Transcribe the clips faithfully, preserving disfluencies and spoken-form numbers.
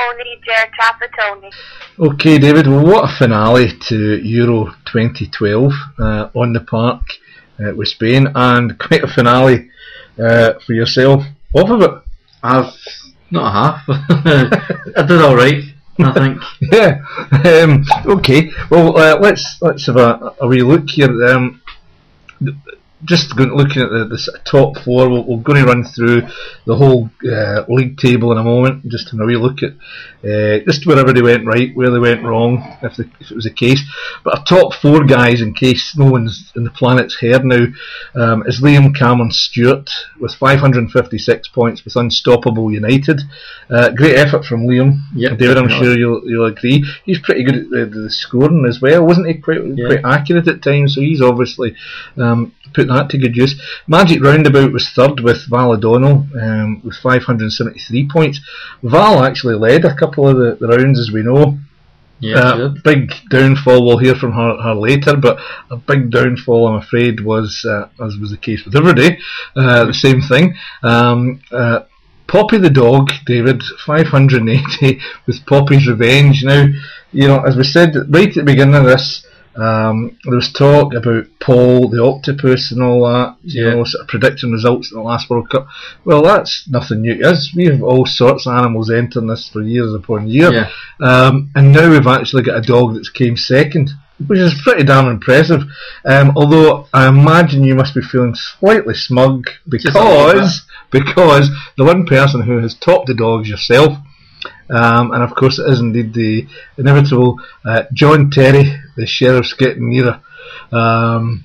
Tony, Ger Trapattoni. Okay, David, well, what a finale to Euro twenty twelve uh, on the park uh, with Spain, and quite a finale uh, for yourself off of it. I've not a half. I did all right, I think. Yeah. Um, okay. Well, uh, let's let's have a, a wee look here. Um, just going, looking at the, the sort of top four, we're, we're going to run through the whole uh, league table in a moment. Just having a wee look at uh, just where everybody went right, where they went wrong, if, the, if it was the case. But our top four guys, in case no one's in the planet's heard now, um, is Liam Cameron Stewart with five hundred fifty-six points with Unstoppable United. Uh, great effort from Liam. Yep, David, I'm definitely. sure you'll you'll agree. He's pretty good at the, the scoring as well, wasn't he? Quite Yeah. quite accurate at times. So he's obviously um, put that to good use. Magic Roundabout was third with Val O'Donnell um, with five hundred seventy-three points. Val actually led a couple of the, the rounds, as we know. Yeah, Uh, good. big downfall, we'll hear from her, her later, but a big downfall, I'm afraid, was, uh, as was the case with everybody, uh, the same thing. Um, uh, Poppy the dog, David, five hundred eighty with Poppy's Revenge. Now, you know, as we said right at the beginning of this, um, there was talk about Paul the octopus and all that, you Yeah. know, sort of predicting results in the last World Cup. Well, that's nothing new to us. We have all sorts of animals entering this for years upon years. Yeah. Um, and now we've actually got a dog that's came second, which is pretty damn impressive. Um, although I imagine you must be feeling slightly smug because because the one person who has topped the dog is yourself. Um, and of course it is indeed the inevitable uh, John Terry, the Sheriff's Getting Nearer. Um,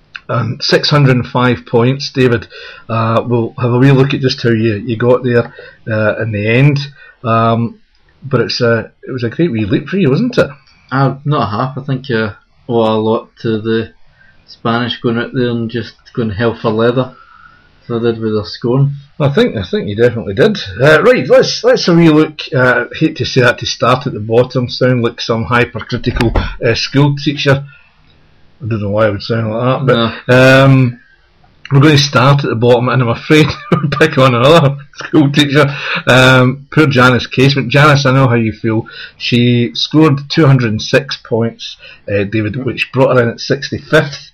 and six hundred five points, David. Uh, we'll have a wee look at just how you, you got there uh, in the end. Um, but it's a, it was a great wee leap for you, wasn't it? Uh, not a half. I think you owe a lot to the Spanish going out there and just going hell for leather. So I did with their scoring. I think I think you definitely did. Uh, right, let's let's have a wee look. Uh, I hate to say that to start at the bottom, sound like some hypercritical uh, school teacher. I don't know why I would sound like that, but um, we're going to start at the bottom, and I'm afraid we'll pick on another school teacher. Um, poor Janice Casement. Janice, I know how you feel. She scored two hundred six points, uh, David, which brought her in at sixty-fifth.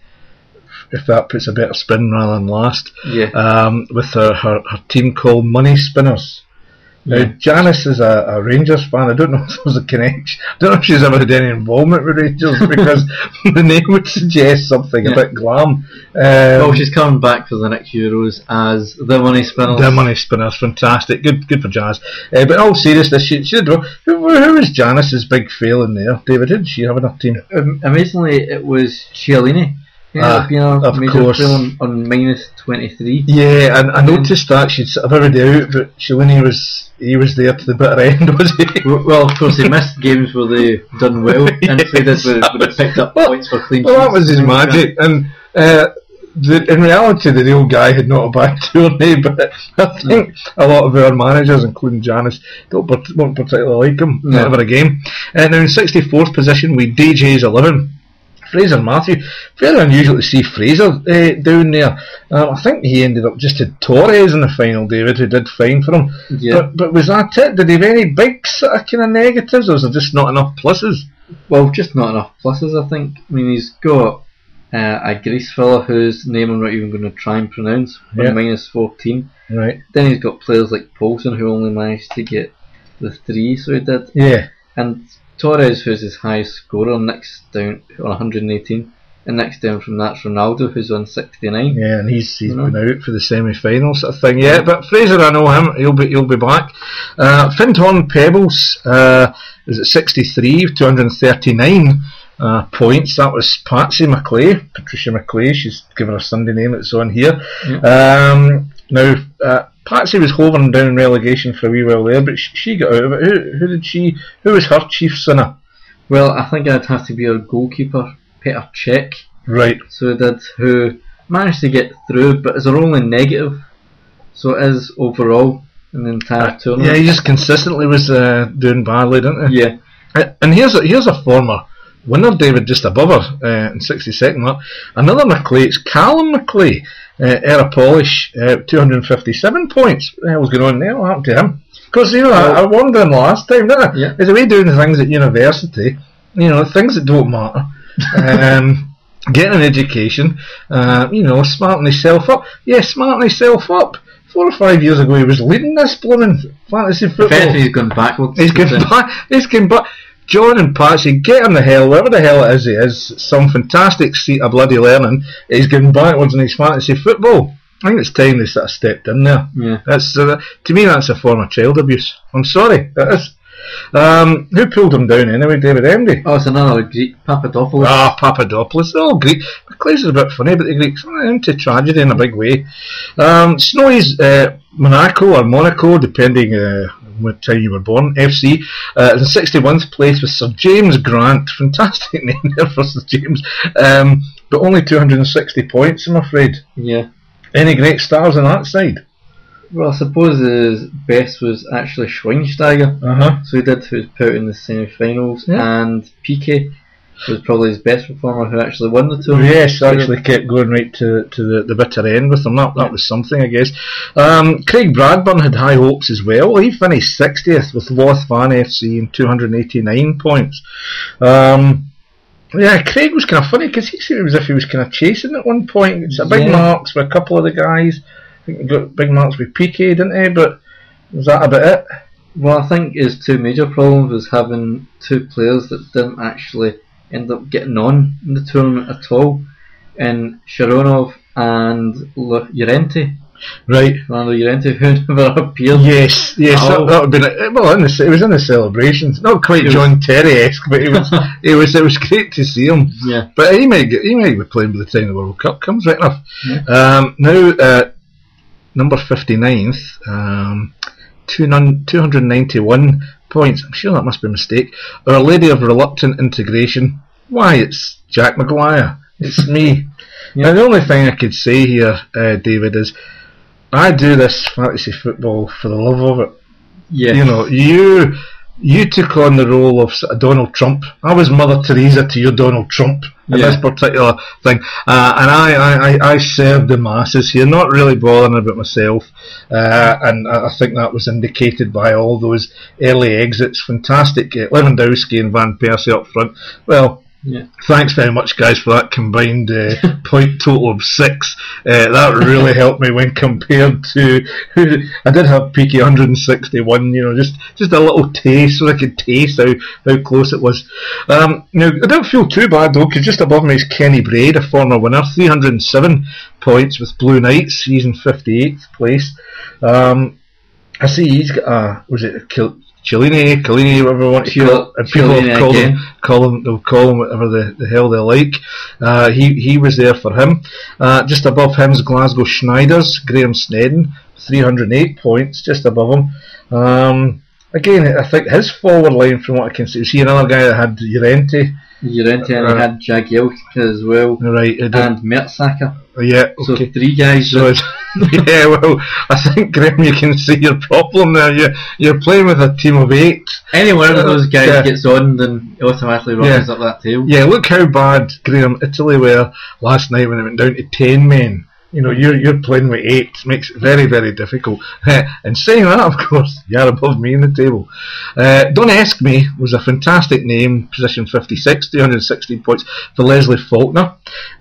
If that puts a better spin rather than last. Yeah. Um, with her, her, her team called Money Spinners. Now, Yeah. Janice is a, a Rangers fan. I don't know if there's a connection. I don't know if she's ever had any involvement with Rangers because the name would suggest something Yeah. a bit glam. Um, Well, she's coming back for the next Euros as the Money Spinners. the Money Spinners, fantastic. Good good for Janice. Uh, but in all seriousness, she, she did well. Who, who was Janice's big fail in there? David, who did she have in her team? Um, amazingly, it was Cialini. Ah, Yeah, of major course. fail on, on minus twenty-three. Yeah, and I noticed that she'd sort of everybody out, but Shalini was he was there to the bitter end, was he? Well, of course, he missed games where they done well, and so he did where, where they picked up Well, points for clean Well, that sheets was his and things like magic, and uh, the, in reality, the real guy had not a bad tourney. But I think a lot of our managers, including Janice, don't part- won't particularly like him No. over a game. Uh, now in sixty-fourth position, we D J's eleven. Fraser Matthew. Very unusual to see Fraser uh, down there. Um, I think he ended up just had Torres in the final, David, who did fine for him. that. Yeah. But, but was that it? Did he have any big sort of kind of negatives, or was there just not enough pluses? Well, just not enough pluses, I think. I mean, he's got uh, a Greece fella whose name I'm not even going to try and pronounce, Yeah. on minus fourteen. Right. Then he's got players like Paulson who only managed to get the three, so he did. Yeah. And Torres, who's his highest scorer, next down on one hundred eighteen. And next down from that's Ronaldo, who's on sixty-nine. Yeah, and he's he's Mhm. been out for the semi-final sort of thing. Yeah, but Fraser, I know him. He'll be he'll be back. Uh, Fintorn Pebbles uh, is at sixty-three, two hundred thirty-nine uh, points. That was Patsy McClay, Patricia McClay. She's given her Sunday name that's on here. Um, now uh, Patsy was hovering down in relegation for a wee while there, but she, she got out of it. Who who did she? Who was her chief sinner? Well, I think it'd have to be our goalkeeper, Petr Cech. Right. So he did, who managed to get through, but is our only negative. So it is overall in the entire tournament. Yeah, he just consistently was uh, doing badly, didn't he? Yeah. Uh, And here's a, here's a former winner, David, just above her uh, in sixty-second lap. Another McClay, it's Callum McClay, uh, Era Polish, uh, two hundred fifty-seven points. What the hell's going on there? What happened to him? Because, you know, Well, I, I warned them last time, didn't I? Yeah. Is the way doing things at university, you know, things that don't matter. um, getting an education, uh, you know, smarting himself up. Yeah, smarting himself up. Four or five years ago, he was leading this blooming fantasy football. Effectively, he's gone backwards. He's going back. He's going back. John and Patsy, get him the hell, wherever the hell it is he is, some fantastic seat of bloody learning. He's going backwards in his fantasy football. I think it's time they sort of stepped in there. Yeah. That's uh, to me, that's a form of child abuse. I'm sorry, it is. Um, who pulled him down anyway? David Emdy. Oh, it's another Greek, Papadopoulos. Ah, Papadopoulos. They're all Greek. McLeod's a bit funny, but the Greeks are into tragedy in a big way. Um, Snowy's uh, Monaco or Monaco, depending uh, what time you were born. F C uh, in sixty-first place with Sir James Grant. Fantastic name there for Sir James. Um, but only two hundred sixty points, I'm afraid. Yeah. Any great stars on that side? Well, I suppose his best was actually Schweinsteiger. Uh huh. So he did, who was put in the semi-finals, Yeah. and Piqué was probably his best performer, who actually won the tournament. Yes, actually kept going right to, to the, the bitter end with them. That, that was something, I guess. Um, Craig Bradburn had high hopes as well. He finished sixtieth with Lothvan F C in two hundred eighty-nine points. Um, yeah, Craig was kind of funny because he seemed as if he was kind of chasing at one point. It's a big Yeah. marks with a couple of the guys. I think he got big marks with Piqué, didn't he? But was that about it? Well, I think his two major problems was having two players that didn't actually end up getting on in the tournament at all, in Sharonov and L- Llorente. Right. Fernando Llorente, who never appeared. Yes, yes, Oh. that, that would be it. Well, in the, it was in the celebrations. Not quite It was- John Terry-esque, but it was, it was, it was great to see him. Yeah. But he might get, he might be playing by the time the World Cup comes, right enough. Yeah. Um, now, uh, number fifty-ninth, um, two hundred ninety-one points. I'm sure that must be a mistake. Our Lady of Reluctant Integration. Why, it's Jack Maguire. It's me. Yeah. Now, the only thing I could say here, uh, David, is I do this fantasy football for the love of it. Yeah. You know, you you took on the role of sort of Donald Trump. I was Mother Teresa to your Donald Trump in Yeah. this particular thing, uh, and I, I, I, I served the masses here, not really bothering about myself, uh, and I I think that was indicated by all those early exits. Fantastic, uh, Lewandowski and Van Persie up front. Well, Yeah. thanks very much, guys, for that combined uh, point total of six. Uh, that really helped me when compared to. I did have Piqué one hundred sixty-one. You know, just just a little taste, so I could taste how, how close it was. Um, now I don't feel too bad though, because just above me is Kenny Braid, a former winner, three hundred seven points with Blue Knights. He's in fifty-eighth place. Um, I see he's got a. Was it a Kil- Cellini, Cellini, whatever you want to Chill- call it. And people Cellini have called him, again. call him, they'll call him whatever the, the hell they like. Uh, he he was there for him. Uh, just above him is Glasgow Schneiders, Graham Snedden, three hundred eight points, just above him. Um, again, I think his forward line, from what I can see, is he another guy that had Llorente? Llorente, and Uh, he had Jagielka as well, Right, I did. and Mertesacker. Yeah, So okay. three guys. So that- it's, yeah, well, I think, Graham, you can see your problem there. You're, you're playing with a team of eight. any one of those guys Yeah. gets on, then he automatically rises Yeah. up that tail. Yeah, look how bad Graham Italy were last night when it went down to ten men. You know, you're you're playing with eight. Makes it very, very difficult. And saying that, of course, you're above me in the table. Uh, Don't Ask Me was a fantastic name, position fifty-six, three hundred sixteen points for Leslie Faulkner.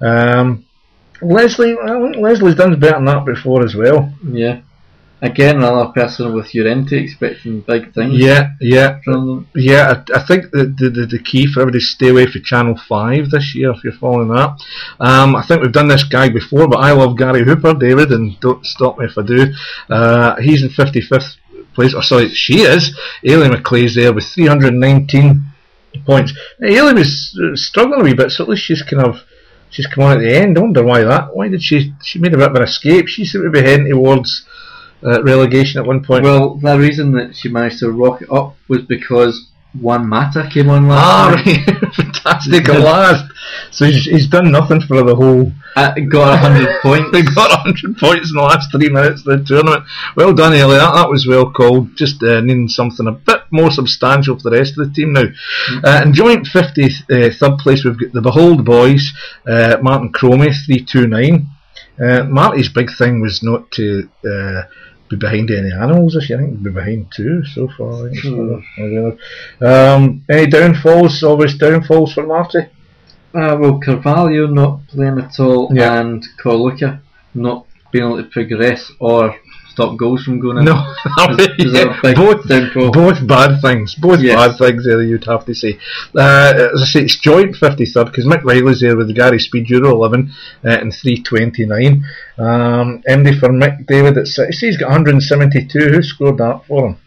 Um, Leslie, I think Leslie's done better than that before as well. Yeah. Again, another person with Llorente expecting big things Yeah, yeah. from them. Yeah, I, I think the, the the the key for everybody is stay away from Channel five this year if you're following that. Um, I think we've done this guy before, but I love Gary Hooper, David, and don't stop me if I do. Uh, he's in fifty-fifth place. Oh, sorry, she is. Ailey McClay's there with three hundred nineteen points. Now, Ailey was uh, struggling a wee bit, so at least she's kind of she's come on at the end. I wonder why that. Why did she? She made a bit of an escape. She seemed to be heading towards uh, relegation at one point. Well, the reason that she managed to rock it up was because Juan Mata came on Ah, last night. right. Fantastic at last. So he's, he's done nothing for the whole. Uh, got a hundred points. He got one hundred points in the last three minutes of the tournament. Well done, Ellie. That, that was well called. Just uh, needing something a bit more substantial for the rest of the team now. Uh, in joint fifty-third place, we've got the Behold Boys, uh, Martin Cromie, three two nine. Uh, Marty's big thing was not to uh, be behind any animals this year. I think we'll be behind two so far. I think Hmm. um, any downfalls? Obvious downfalls for Marty? Uh, well, Carvalho not playing at all, Yeah. and Corluka not being able to progress or stop goals from going in. No, Is- is that a big both downfall? both bad things. Both Yes. bad things there. You'd have to say. Uh, as I say, it's joint fifty-third because Mick Riley's there with the Gary Speed Euro eleven uh, and three twenty-nine. Um, M D for Mick David at six. He's got one hundred seventy-two. Who scored that for him?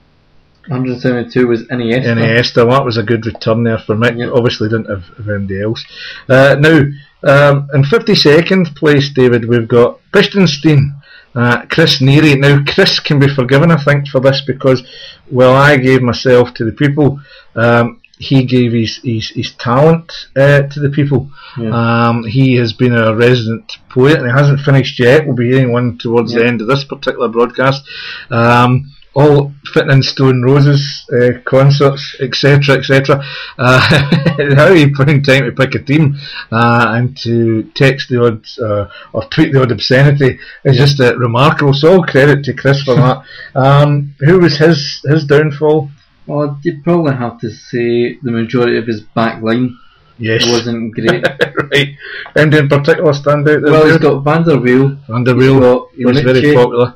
one hundred seventy-two was Iniesta. Iniesta. That was a good return there for Mick. Yeah. Obviously didn't have, have anybody else. Uh, now, um, in fifty-second place, David, we've got Liechtenstein. Uh, Chris Neary. Now, Chris can be forgiven, I think, for this because, well, I gave myself to the people. Um, he gave his his, his talent uh, to the people. Yeah. Um, he has been a resident poet, and he hasn't finished yet. We'll be hearing one towards Yeah. the end of this particular broadcast. Um, all fitting in Stone Roses uh, concerts, etc, etc. Uh, how he found time to pick a team uh, and to text the odd uh, or tweet the odd obscenity is just uh, remarkable. So all credit to Chris for that. Um, who was his his downfall? Well, you'd probably have to say the majority of his back line Yes, wasn't great. right. Anybody in particular stand out there? Well, he's got Van der Weel, Van der he's Weel. got He was very Bonucci popular.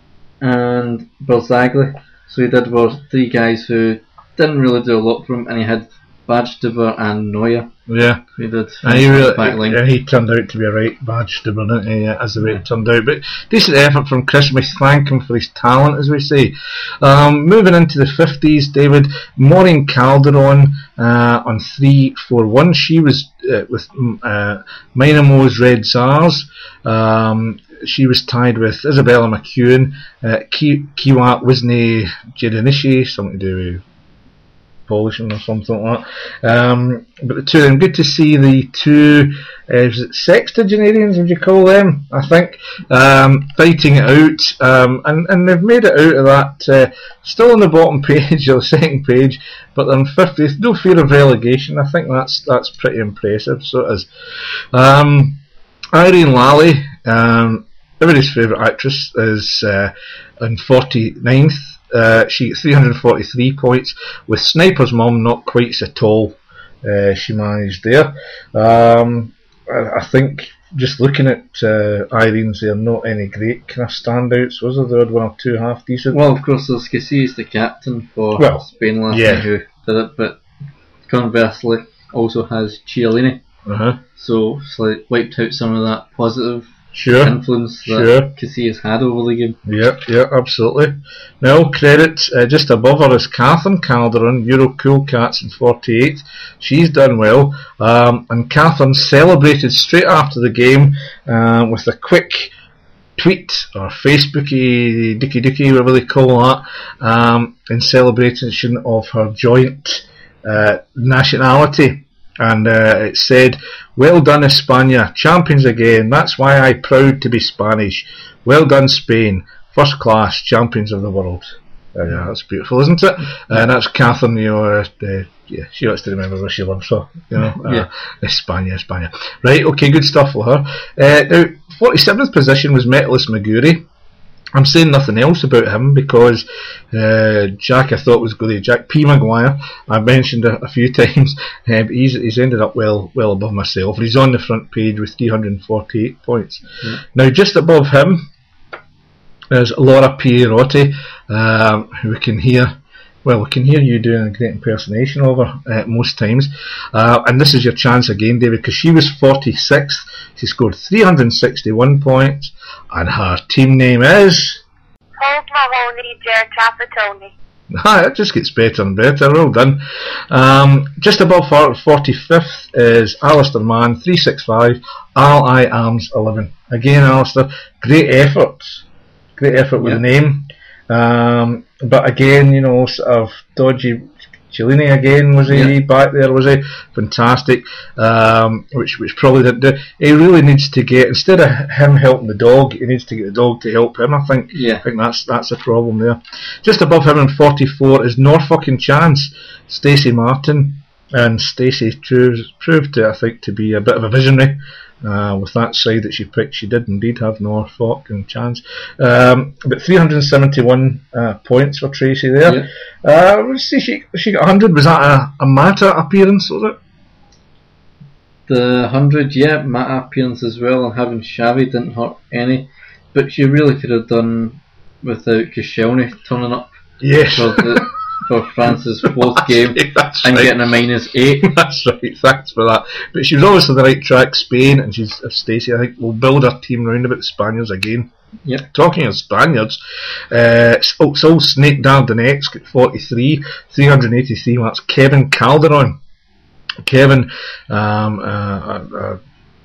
and Berzagli. So he did were three guys who didn't really do a lot for him, and he had Badstuber and Neuer. Yeah. Who did And he, finish really, the back line. and he turned out to be a right badge to burn, didn't he, uh, as the way it turned out. But decent effort from Chris. We thank him for his talent, as we say. Um, moving into the fifties, David, Maureen Calderon uh, on three four one. She was uh, with mm, uh, Mynamo's Red Tsars. Um, she was tied with Isabella McEwen, uh, Ki- Kiwa Wisney Jedinishi, something to do with polishing or something like that. Um, but the two of them, good to see the two uh, was it sextagenarians, would you call them? I think um, fighting it out, um, and and they've made it out of that. Uh, still on the bottom page or second page, but they're in fiftieth. No fear of relegation. I think that's that's pretty impressive. So it is. Um, Irene Lally, um, everybody's favourite actress, is uh, in forty-ninth. Uh, she got three hundred forty-three points, with Sniper's Mum not quite so tall. Uh, she managed there. Um, I, I think just looking at uh, Irene's, there not any great kind of standouts. Was there? There had one or two half decent. Well, of course, there's Casillas, the captain for Well, Spain last yeah. night, who did it, but conversely, also has Chiellini, Uh-huh. so slight, wiped out some of that positive Sure. influence that Sure. Casillas had over the game. Yep, yep, absolutely. Now, credit uh, just above her is Catherine Calderon, Euro Cool Cats in forty-eighth. She's done well, um, and Catherine celebrated straight after the game uh, with a quick tweet or Facebooky, dicky dicky, whatever they call that, um, in celebration of her joint uh, nationality. And uh, it said, "Well done, España, champions again. That's why I'm proud to be Spanish. Well done, Spain, first class, champions of the world." Uh, yeah, that's beautiful, isn't it? And that's Catherine. You know, uh, uh, yeah, she wants to remember where she lives. So, you know, uh, Yeah. España, España. Right, okay, good stuff for her. Uh, now, forty-seventh position was Metalist Maguri. I'm saying nothing else about him because uh, Jack, I thought was going to Jack P. Maguire. I mentioned a, a few times, uh, but he's he's ended up well well above myself. He's on the front page with three hundred forty-eight points. Yeah. Now, just above him is Laura Pierotti, um, who we can hear. Well, we can hear you doing a great impersonation of her uh, most times. Uh, and this is your chance again, David, because she was forty-sixth. She scored three hundred sixty-one points, and her team name is... Hold Mahoney, Ger Trapattoni. Ah, it just gets better and better. Well done. Um, just above her, forty-fifth is Alistair Mann, three sixty-five, Al I Arms eleven. Again, Alistair, great effort. Great effort with Yeah. the name. Um, but again, you know, sort of dodgy. Chiellini again, was he Yeah. back there? Was he fantastic? Um, which which probably didn't do. He really needs to get, instead of him helping the dog, he needs to get the dog to help him. I think. Yeah. I think that's that's a problem there. Just above him in forty-four is Norfolk and Chance, Stacey Martin, and Stacey proved proved to I think to be a bit of a visionary. Uh, with that side that she picked, she did indeed have Norfolk and chance. Um, but three hundred seventy-one uh, points for Tracy there. Yeah. Uh, let's see, she she got one hundred. Was that a, a Mata appearance? Was it? The one hundred, yeah, Mata appearance as well, and having Xavi didn't hurt any. But she really could have done without Koscielny turning up. Yes. For, the, for France's fourth game right, that's and right. getting a minus eight. That's right, thanks for that. But she was always on the right track, Spain, and she's uh, Stacey, I think, will build her team round about the Spaniards again. Yep. Talking of Spaniards, uh, so, so Snake Dardanetsk at forty-three, three hundred eighty-three, that's Kevin Calderon. Kevin, um, uh, a, a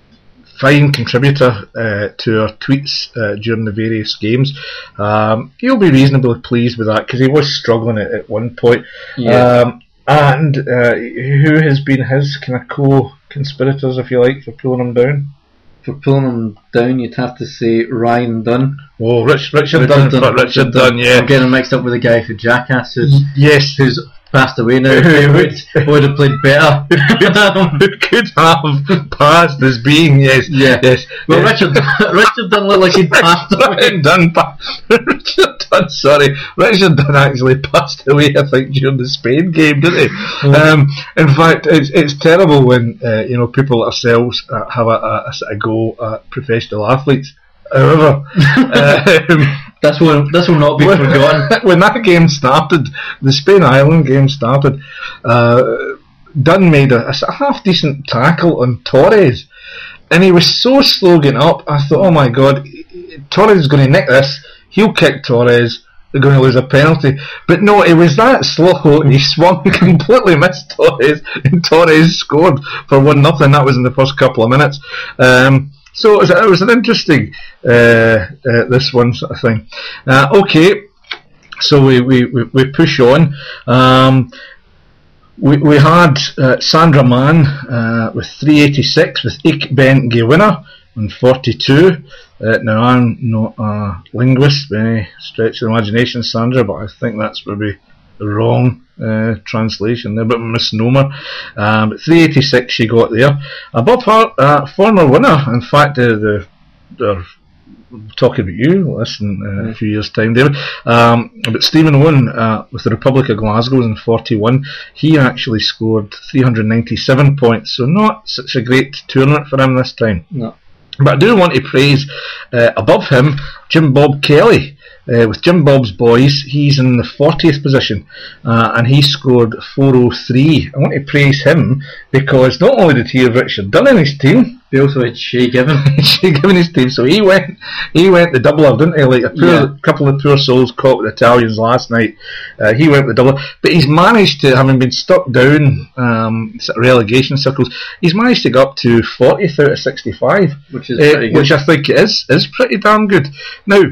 fine contributor uh, to our tweets uh, during the various games. Um, he'll be reasonably pleased with that because he was struggling at, at one point. Yeah. Um, and uh, who has been his kind of co-conspirators, if you like, for pulling him down? For pulling him down, you'd have to say Ryan Dunn. Oh, Rich, Richard, Richard Dunn, Dunn, Richard, Richard Dunn, yeah. I'm getting him mixed up with the guy for Jackass who's, yes. who's passed away now. Who would, would have played better. Who could have passed as being, yes. Yeah. yes. Well, yes. Richard Richard Dunn looked like he'd passed away. Richard Dunn, pa- Richard Dunn, sorry. Richard Dunn actually passed away, I think, during the Spain game, didn't he? um, in fact, it's it's terrible when, uh, you know, people like ourselves uh, have a, a, a sort of go at professional athletes. However, um, this will this will not be when, forgotten. When that game started, the Spain-Ireland game started, uh, Dunn made a, a half-decent tackle on Torres, and he was so slow getting up, I thought, oh my god, Torres is going to nick this, he'll kick Torres, they're going to lose a penalty. But no, it was that slow, he swung, completely missed Torres, and Torres scored for one nothing. That was in the first couple of minutes. Um, So it was, it was an interesting uh, uh, this one sort of thing. Uh, okay, so we, we, we, we push on. Um, we we had uh, Sandra Mann uh, with three eighty-six, with Ik Ben Gewinner on forty-two. Uh, now I'm not a linguist by any stretch of the imagination, Sandra, but I think that's maybe the wrong uh, translation there, but misnomer. Um, but three eighty-six she got there. Above her, uh, former winner, in fact, uh, the, they're talking about you, listen, uh, a few years' time, David. Um, but Stephen Owen, uh, with the Republic of Glasgow in forty-one, he actually scored three hundred ninety-seven points, so not such a great tournament for him this time. No. But I do want to praise, uh, above him, Jim Bob Kelly. Uh, with Jim Bob's boys, he's in the fortieth position, uh, and he scored four oh three. I want to praise him because not only did he have Richard Dunn in his team, he also had Shay Given. Shay Given his team, so he went, he went the doubler, didn't he? Like a poor, yeah. couple of poor souls caught with the Italians last night. Uh, he went with the doubler, but he's managed to, having been stuck down um, sort of relegation circles, he's managed to go up to fortieth out of sixty-five, which is uh, pretty good. Which I think is is pretty damn good. Now.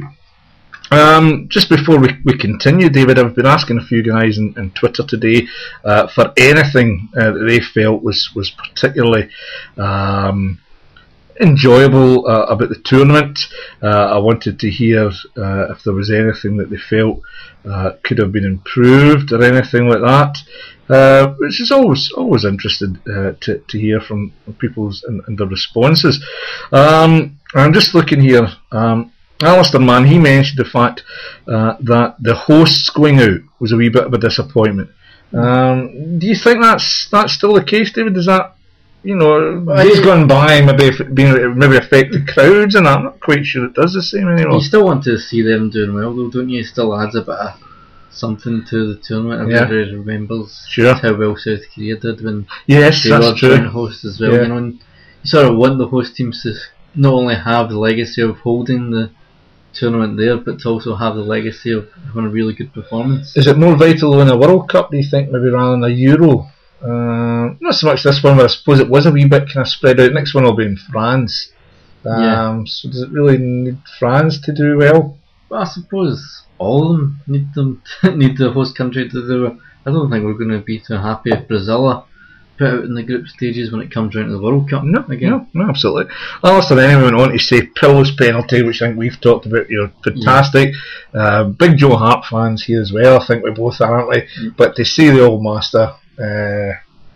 Um, just before we, we continue, David, I've been asking a few guys on, on Twitter today uh, for anything uh, that they felt was, was particularly um, enjoyable uh, about the tournament. Uh, I wanted to hear uh, if there was anything that they felt uh, could have been improved or anything like that. Uh, which is always always interested uh, to, to hear from people's and, and their responses. Um, I'm just looking here. Um, Alistair Mann, he mentioned the fact uh, that the hosts going out was a wee bit of a disappointment. Um, do you think that's that's still the case, David? Is that, you know, days gone by, maybe being maybe affect the crowds, and I'm not quite sure it does the same anymore. You still want to see them doing well, though, don't you? It still adds a bit of something to the tournament. Everybody yeah. remembers sure. how well South Korea did when yes, they that's were true. trying to host as well. Yeah. You know, and you sort of want the host teams to not only have the legacy of holding the tournament there, but to also have the legacy of having a really good performance. Is it more vital to win a World Cup, do you think, maybe rather than a Euro? Uh, not so much this one, but I suppose it was a wee bit kind of spread out. Next one will be in France. Um, yeah. So does it really need France to do well? Well, I suppose all of them need them need the host country to do well. I don't think we're going to be too happy if Brazil are put out in the group stages when it comes round to the World Cup. No, again. no, no, absolutely. Alistair anyway went on to say Pillows penalty, which I think we've talked about. You're fantastic. Yeah. Uh, big Joe Hart fans here as well. I think we both are, aren't we? Mm. But to see the old master, uh,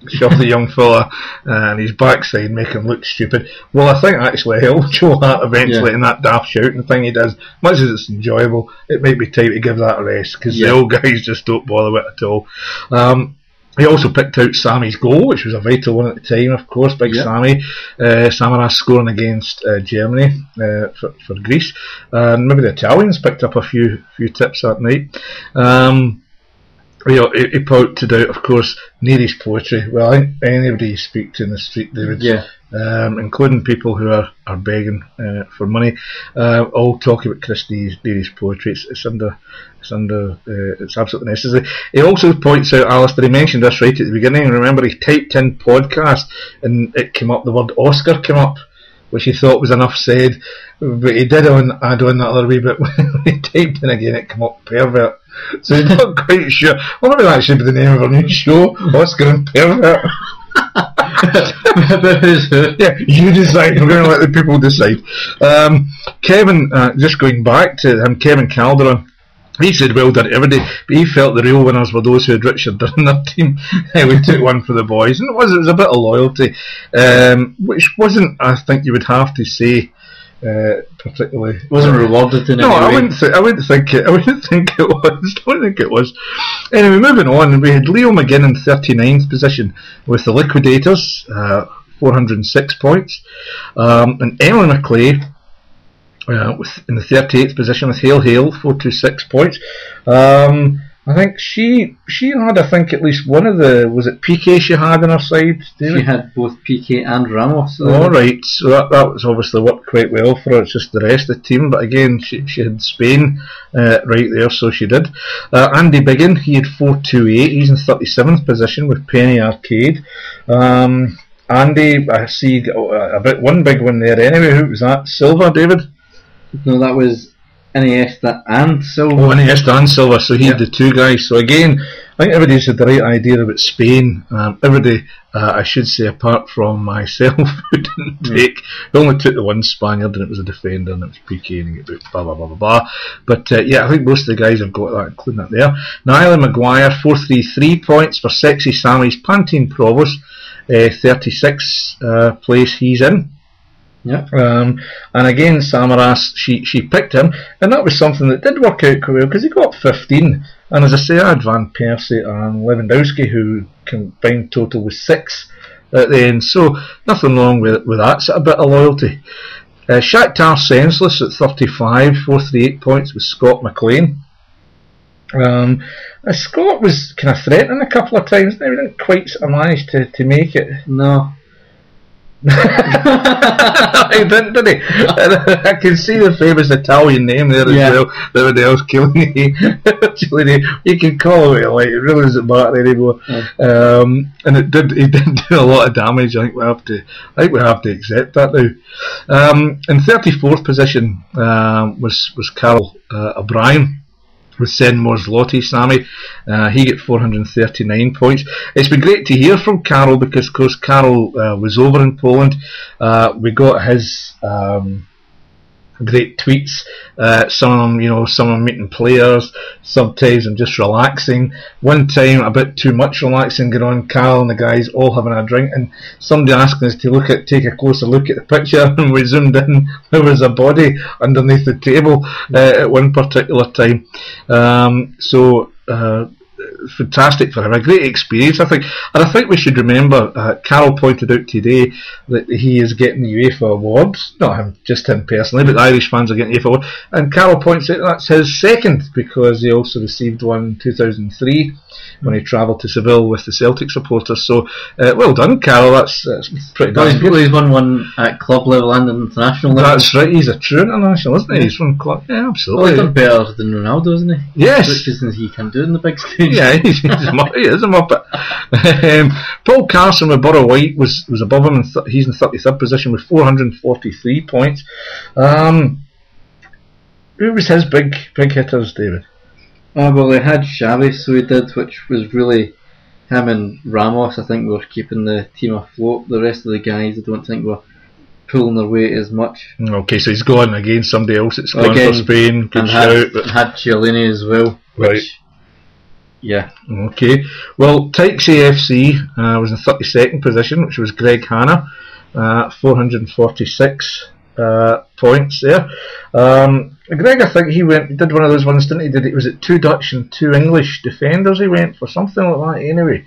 shove the young fella and his backside, make him look stupid. Well, I think actually helped Joe Hart eventually Yeah. in that daft shouting thing he does. Much as it's enjoyable, it might be time to give that a rest because Yeah. the old guys just don't bother with it at all. Um, he also picked out Sammy's goal, which was a vital one at the time, of course. Big Yeah. Sammy, uh, Samaras scoring against uh, Germany uh, for, for Greece, and maybe the Italians picked up a few few tips that night. Um, You know, he, he pointed out, of course, Neary's poetry. Well, I think anybody you speak to in the street, they would, Yeah. um, including people who are, are begging uh, for money, uh, all talk about Chris Neary's poetry. It's, it's under, it's under, uh, it's absolutely necessary. He also points out, Alistair, he mentioned this right at the beginning. Remember, he typed in podcast, and it came up. The word Oscar came up, which he thought was enough said, but he did on, add on that other wee bit when he typed in again. It came up pervert. So he's not quite sure. Well, maybe that should be the name of our new show, Oscar and Pervert. Yeah, you decide. We're going to let the people decide. Um, Kevin, uh, just going back to him, Kevin Calderon, he said well done every day, but he felt the real winners were those who had Richard Dunn in their team. We took one for the boys, and it was, it was a bit of loyalty, um, which wasn't, I think you would have to say, Uh, particularly Wasn't rewarded in no, any I way. wouldn't. Th- I wouldn't think it. I wouldn't think it was. I don't think it was. Anyway, moving on. We had Leo McGinn in thirty-ninth position with the Liquidators, uh, four hundred and six points, um, and Emily McClay uh, with in the thirty-eighth position with Hale Hale, four two six points. Um, I think she she had, I think, at least one of the, was it P K she had on her side, David? She had both P K and Ramos. So All right, so that, that was obviously worked quite well for her. It's just the rest of the team, but again, she, she had Spain uh, right there, so she did. Uh, Andy Biggin, he had four two eight. He's in thirty-seventh position with Penny Arcade. Um, Andy, I see a bit one big one there. Anyway, who was that? Silver, David? No, that was N A S that and Silver. Oh, and yes, Dan Silver, so he Yeah. had the two guys. So again, I think everybody's had the right idea about Spain. Um, everybody, uh, I should say, apart from myself, who didn't Mm. take, who only took the one Spaniard, and it was a defender, and it was P K, and it blah blah blah blah blah. But uh, yeah, I think most of the guys have got that, including that there. Nyla Maguire, four three three points for Sexy Sammy's Pantene Provost, uh, thirty-sixth uh, place he's in. Yeah. Um, and again, Samaras, she, she picked him, and that was something that did work out quite well because he got fifteen. And as I say, I had Van Persie and Lewandowski, who combined total was six at the end. So nothing wrong with with that. So a bit of loyalty. Uh, Shakhtar Senseless at thirty-five, four three eight points with Scott McLean. Um, uh, Scott was kind of threatening a couple of times. They didn't quite manage to, to make it. No. He didn't, did he? I can see the famous Italian name there as Yeah. well. Everybody else killing me. You can call it what you like. It really doesn't matter anymore. Yeah. Um, and it did. He did do a lot of damage. I think we have to. I think we have to accept that now. Um, in thirty-fourth position um, was was Carol uh, O'Brien. With Senmore's Lottie, Sammy. Uh, he got four hundred thirty-nine points. It's been great to hear from Carol because, of course, Carol uh, was over in Poland. Uh, we got his um, great tweets. Uh, some of them, you know, some of them meeting players. Sometimes I'm just relaxing. One time, a bit too much relaxing going on. Carol and the guys all having a drink, and somebody asking us to look at, take a closer look at the picture, and we zoomed in. There was a body underneath the table uh, at one particular time. Um, so. Uh, Fantastic for him, a great experience, I think. And I think we should remember, uh, Carol pointed out today that he is getting the UEFA awards, not him, just him personally, but the Irish fans are getting the UEFA award. And Carol points out that's his second, because he also received one in two thousand three when he travelled to Seville with the Celtic supporters. So, uh, well done, Carol. That's, that's pretty Well, damn he's, good. he's won one at club level and international level. That's right. He's a true international, isn't he? He's from club. Yeah, Well, absolutely. he's done better than Ronaldo, isn't he? Yes. Which is he can do in the big stage. Yeah, he's, he's a, mu- he is a muppet. Um, Paul Carson with Borough White was, was above him. In th- he's in thirty-third position with four hundred forty-three points. Um, who was his big big hitters, David? Uh, well, they had Xavi, so he did, which was really him and Ramos. I think were keeping the team afloat. The rest of the guys, I don't think were pulling their weight as much. Okay, so he's going against somebody else. It's going Again, for Spain. Good And shout. had, But had Chiellini as well, Right. which Yeah. Okay. Well, Tykes A F C uh, was in thirty-second position, which was Greg Hanna, uh, four hundred forty-six uh, points there. Um, Greg, I think he went, he did one of those ones, didn't he? Did it was it two Dutch and two English defenders? He went for something like that. Anyway,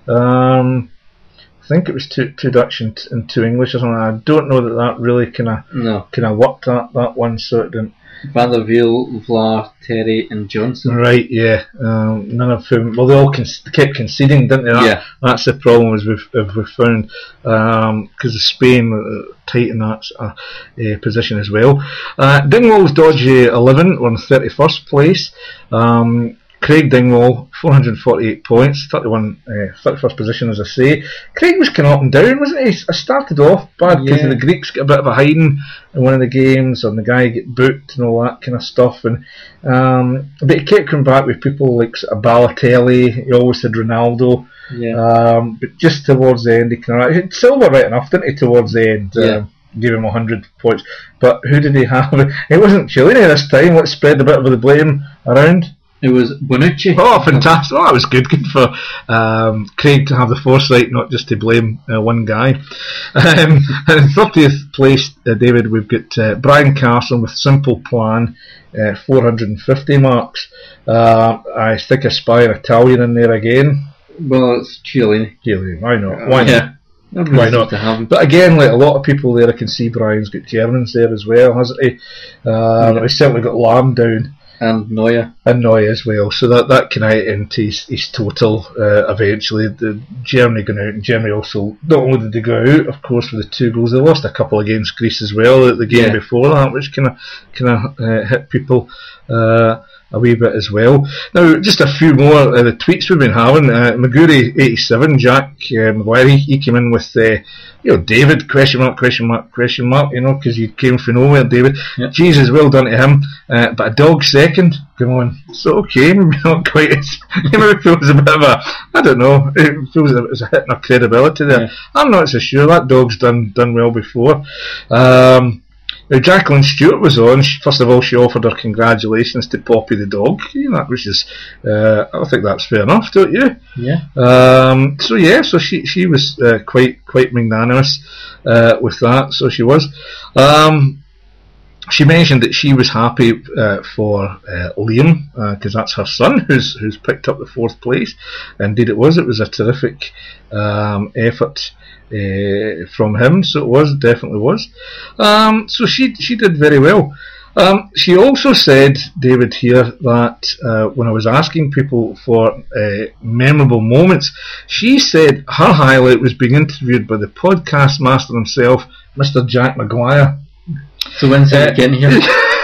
um, I think it was two two Dutch and, and two English or something. I don't know that that really kind of No. kind of worked that that one, so it didn't. Van der Wiel, Vlaar, Terry, and Johnson. Right, yeah. Um, none of whom, well, they all con- kept conceding, didn't they? That, Yeah. That's the problem as we've, as we've found, because of Spain uh, tight in that uh, uh, position as well. Uh, Dingwall's dodgy eleven were in thirty-first place. Um, Craig Dingwall, four hundred forty-eight points, thirty-one, uh, thirty-first position, as I say. Craig was kind of up and down, wasn't he? I started off bad because Yeah. the Greeks got a bit of a hiding in one of the games, and the guy get booked and all that kind of stuff. And um, but he kept coming back with people like sort of Balotelli. He always had Ronaldo. Yeah. Um, but just towards the end, he kind of he had Silva right enough, didn't he? Towards the end, Yeah. um, gave him one hundred points. But who did he have? It wasn't Chiellini this time. Let's spread a bit of the blame around. It was Bonucci. Oh, fantastic! Oh, that was good. Good for um, Craig to have the foresight not just to blame uh, one guy. Um, and in thirtieth place, uh, David, we've got uh, Brian Carson with Simple Plan, uh, four hundred fifty marks. Uh, I think Aspire Italian in there again. Well, it's Chiellini. Really, why not? Why yeah. not? No Why reason not? to have him. But again, like a lot of people there, I can see Brian's got Germans there as well, hasn't he? Um, Yeah. He's certainly got Lamb down. And Neuer. And Noy as well, so that that can out into his, his total uh, eventually. The Germany going out, and Germany also not only did they go out, of course, with the two goals, they lost a couple against Greece as well at the game Yeah. before that, which kind of kind of uh, hit people uh, a wee bit as well. Now, just a few more uh, the tweets we've been having. Uh, Maguri eighty-seven, Jack uh, Maguire, he, he came in with uh, you know, David, question mark, question mark, question mark, you know, because you came from nowhere, David. Yep. Jesus, well done to him. Uh, but a dog second, come on. So, okay, maybe not quite as, maybe feels a bit of a, I don't know, it feels a, it's a hit in our credibility there. Yeah. I'm not so sure, that dog's done done well before. Um, now, Jacqueline Stewart was on. She, first of all, she offered her congratulations to Poppy the dog, you know, which is, uh, I think that's fair enough, don't you? Yeah. Um, so yeah, so she she was uh, quite quite magnanimous uh, with that. So she was. Um, she mentioned that she was happy uh, for uh, Liam because uh, that's her son who's who's picked up the fourth place. Indeed, it was. It was a terrific um, effort uh, from him. So it was, definitely was. Um, so she she did very well. Um, she also said, David, here that uh, when I was asking people for uh, memorable moments, she said her highlight was being interviewed by the podcast master himself, Mister Jack Maguire. So when's Uh, he getting here?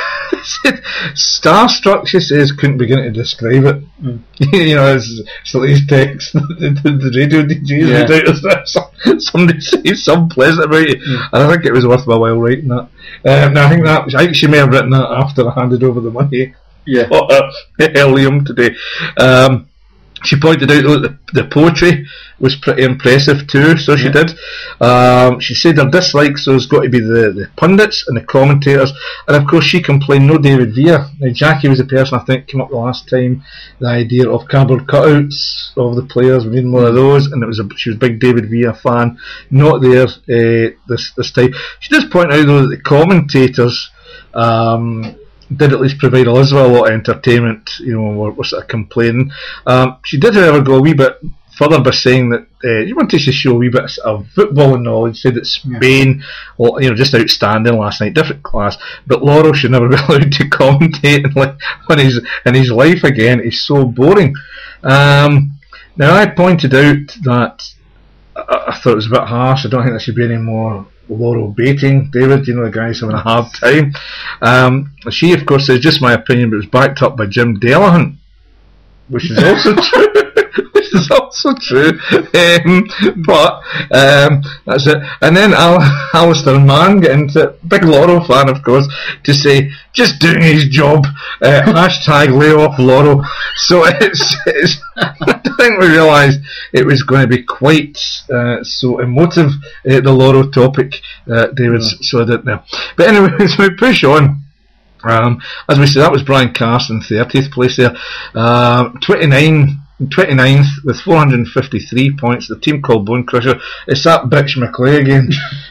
Starstruck, she says, couldn't begin to describe it. Mm. You know, it's, it's like these texts the, the, the radio D Js Yeah. read out as some, somebody says something pleasant about you. Mm. And I think it was worth my while writing that. Um, now, I think that I think she may have written that after I handed over the money Yeah. for uh, Liam today. Um, she pointed out that the, the poetry was pretty impressive too, so she Yeah. did. Um, she said her dislikes so has got to be the, the pundits and the commentators, and of course she complained no David Villa. Now Jackie was the person I think came up the last time, the idea of cardboard cutouts of the players, we need more of those, and it was a, she was a big David Villa fan, not there uh, this this time. She does point out though that the commentators um, did at least provide Elizabeth a lot of entertainment, you know, we're, we're sort of complaining. Um, she did, however, go a wee bit further by saying that uh, you wanted to show a wee bit of footballing knowledge, said that Spain, well, you know, just outstanding last night, different class, but Lauro should never be allowed to commentate in, like, in, his, in his life again. He's so boring. Um, now, I pointed out that I, I thought it was a bit harsh. I don't think there should be any more Lauro baiting, David, you know, the guy's having a hard time. Um, she, of course, says just my opinion, but it was backed up by Jim Delahunt, which is also true. Which is also true. Um, but um, that's it. And then Al- Alistair Mann get into it, big Lauro fan, of course, to say just doing his job. Uh, hashtag lay off Lauro. So it's, it's I think we realised it was going to be quite uh, so emotive, uh, the Lauro topic, uh, David. Mm. So I didn't know. But anyway, so we push on. Um, as we said, that was Brian Carson, thirtieth place there. Um, twenty-nine twenty-ninth with four hundred fifty-three points. The team called Bone Crusher. It's that bitch McClay again.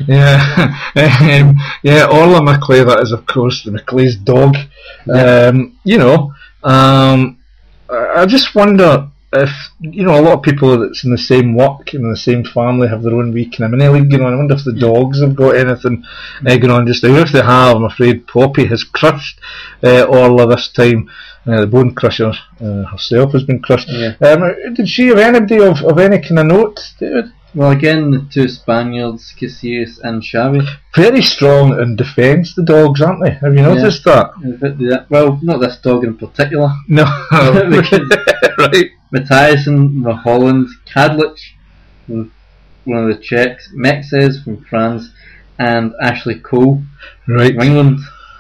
yeah, um, yeah. Orla McClay. That is, of course, the McClay's dog. Yeah. Um, you know, um, I I just wonder if, you know, a lot of people that's in the same work and in the same family have their own wee kind of mini league going on. I wonder if the dogs have got anything uh, going on just now. If they have, I'm afraid Poppy has crushed uh, Orla this time. Uh, the Bone Crusher uh, herself has been crushed. Yeah. Um, did she have anybody of, of any kind of note, David? Well, again, the two Spaniards, Casillas and Xavi. Very strong in defence, the dogs, aren't they? Have you noticed that? that? Well, not this dog in particular. No. Because right. Matthijssen, Mulholland, Kadlic, from one of the Czechs, Mexes from France, and Ashley Cole Right. from England.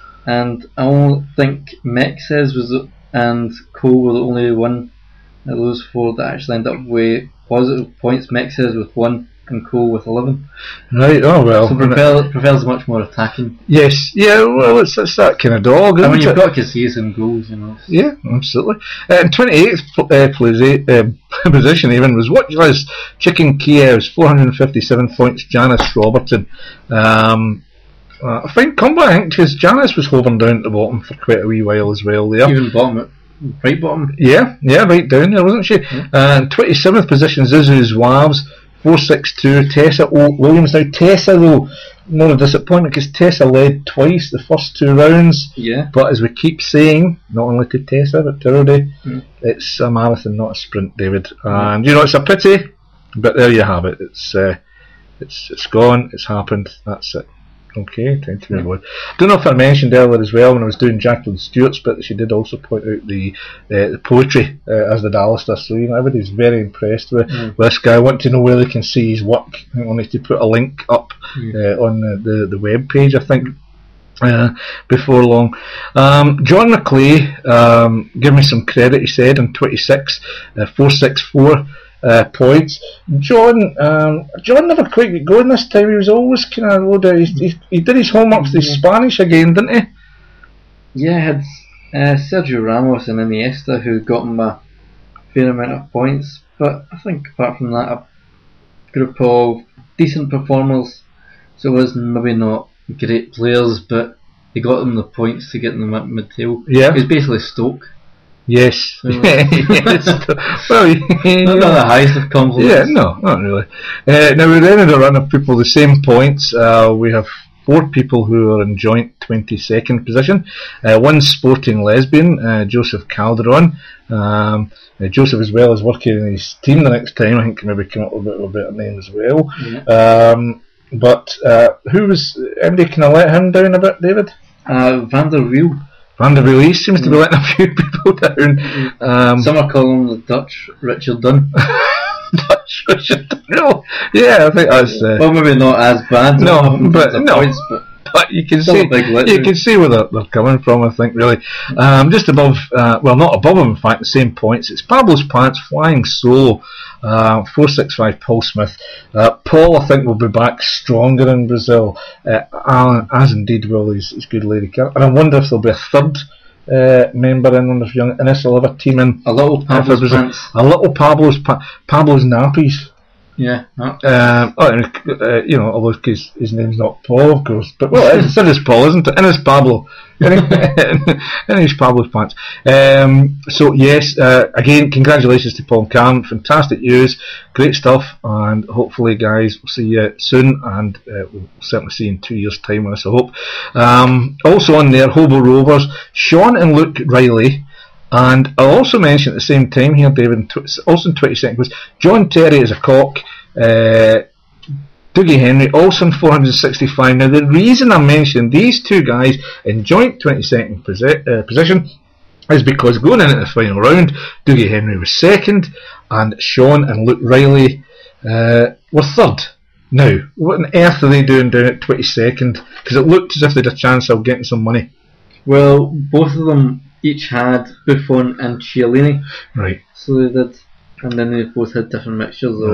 And I don't think Mexes was the, and Cole were the only one of those four that actually ended up with positive points. Mexes with one and Cole with eleven. Right, oh well. So Propel, Propel's much more attacking. Yes, yeah, well, it's, it's that kind of dog, isn't I mean, you've it? got Casillas and goals, you know. Yeah, absolutely. Uh, in twenty-eighth pl- uh, place, uh, position even was what was Chicken Kiev's four hundred fifty-seven points, Janice Robertson. Um, uh, I think comeback, I think, because Janice was hovering down at the bottom for quite a wee while as well there. Even bottom, right bottom. Yeah, yeah, right down there, wasn't she? Yeah. And twenty-seventh position, Zuzu Zouaves, four sixty-two. Tessa o- Williams. Now, Tessa, though, more a disappointment because Tessa led twice the first two rounds. Yeah. But as we keep saying, not only to Tessa, but to Rudy, Mm. it's a marathon, not a sprint, David. And, you know, it's a pity, but there you have it. It's uh, it's it's gone, it's happened, that's it. Okay, time to move on. Don't know if I mentioned earlier as well when I was doing Jacqueline Stewart's bit that she did also point out the uh, the poetry uh, as the Alistair. So, you know, everybody's very impressed with, Mm. with this guy. I want to know where they can see his work. I think I'll need to put a link up Mm. uh, on the, the, the web page, I think, uh, before long. Um, John McClay, um, give me some credit, he said, in twenty-six, uh, four sixty-four. Uh, points. John, um, John never quite got going this time. He was always kind of low down. He, he, he did his homework for the Spanish again, didn't he? Yeah, I had uh, Sergio Ramos and Iniesta who got him a fair amount of points, but I think apart from that, a group of decent performers. So it was maybe not great players, but they got them the points to get them at mid-table. Yeah. It's basically Stoke. Yes. So- yes. Well, Not the highest of compliments. yeah, no, not really. Uh, now we're in a run of people the same points. Uh, we have four people who are in joint twenty-second position. Uh, one sporting lesbian, uh, Joseph Calderon. Um, uh, Joseph as well is working in his team the next time. I think maybe come up with a bit of a better name as well. Yeah. Um, but uh, who was anybody can I let him down a bit, David? Uh, Van der Wiel. Van der Wiel seems to be letting a few people down. Um, Some are calling him the Dutch Richard Dunn. Dutch Richard Dunn. Yeah, I think that's. Uh, Well, maybe not as bad. No, not in but terms of no. points, but But you can Still see, a big letdown. you can see where they're, they're coming from. I think really, um, just above, uh, well, not above them. In fact, the same points. It's Pablo's Pants flying solo, uh, four six five. Paul Smith. Uh, Paul, I think, will be back stronger in Brazil, uh, Alan, as indeed will his, his good lady Car. And I wonder if there'll be a third uh, member in. Wonder if young Innes will have a team in. a little uh, for Pablo's Brazil. Pants. A little Pablo's pa- Pablo's nappies. Yeah. no. Um, oh, and, uh, you know, although his, his name's not Paul, of course, but well, it's, it is Paul, isn't it? And it's Pablo, and he's Pablo's Pants. Um, so yes, uh, again, congratulations to Paul and Karen, fantastic news, great stuff, and hopefully, guys, we'll see you soon, and uh, we'll certainly see you in two years' time, I hope. Um, also on there, Hobo Rovers, Sean and Luke Riley. And I'll also mention at the same time here, David, also in twenty-second was John Terry is a cock, uh, Dougie Henry also in four hundred sixty-five. Now the reason I'm mentioning these two guys in joint twenty-second posi- uh, position is because going in at the final round, Dougie Henry was second and Sean and Luke Riley uh, were third. Now, what on earth are they doing down at twenty-second? Because it looked as if they had a chance of getting some money. Well, both of them each had Buffon and Chiellini, Right. so they did, and then they both had different mixtures of Right.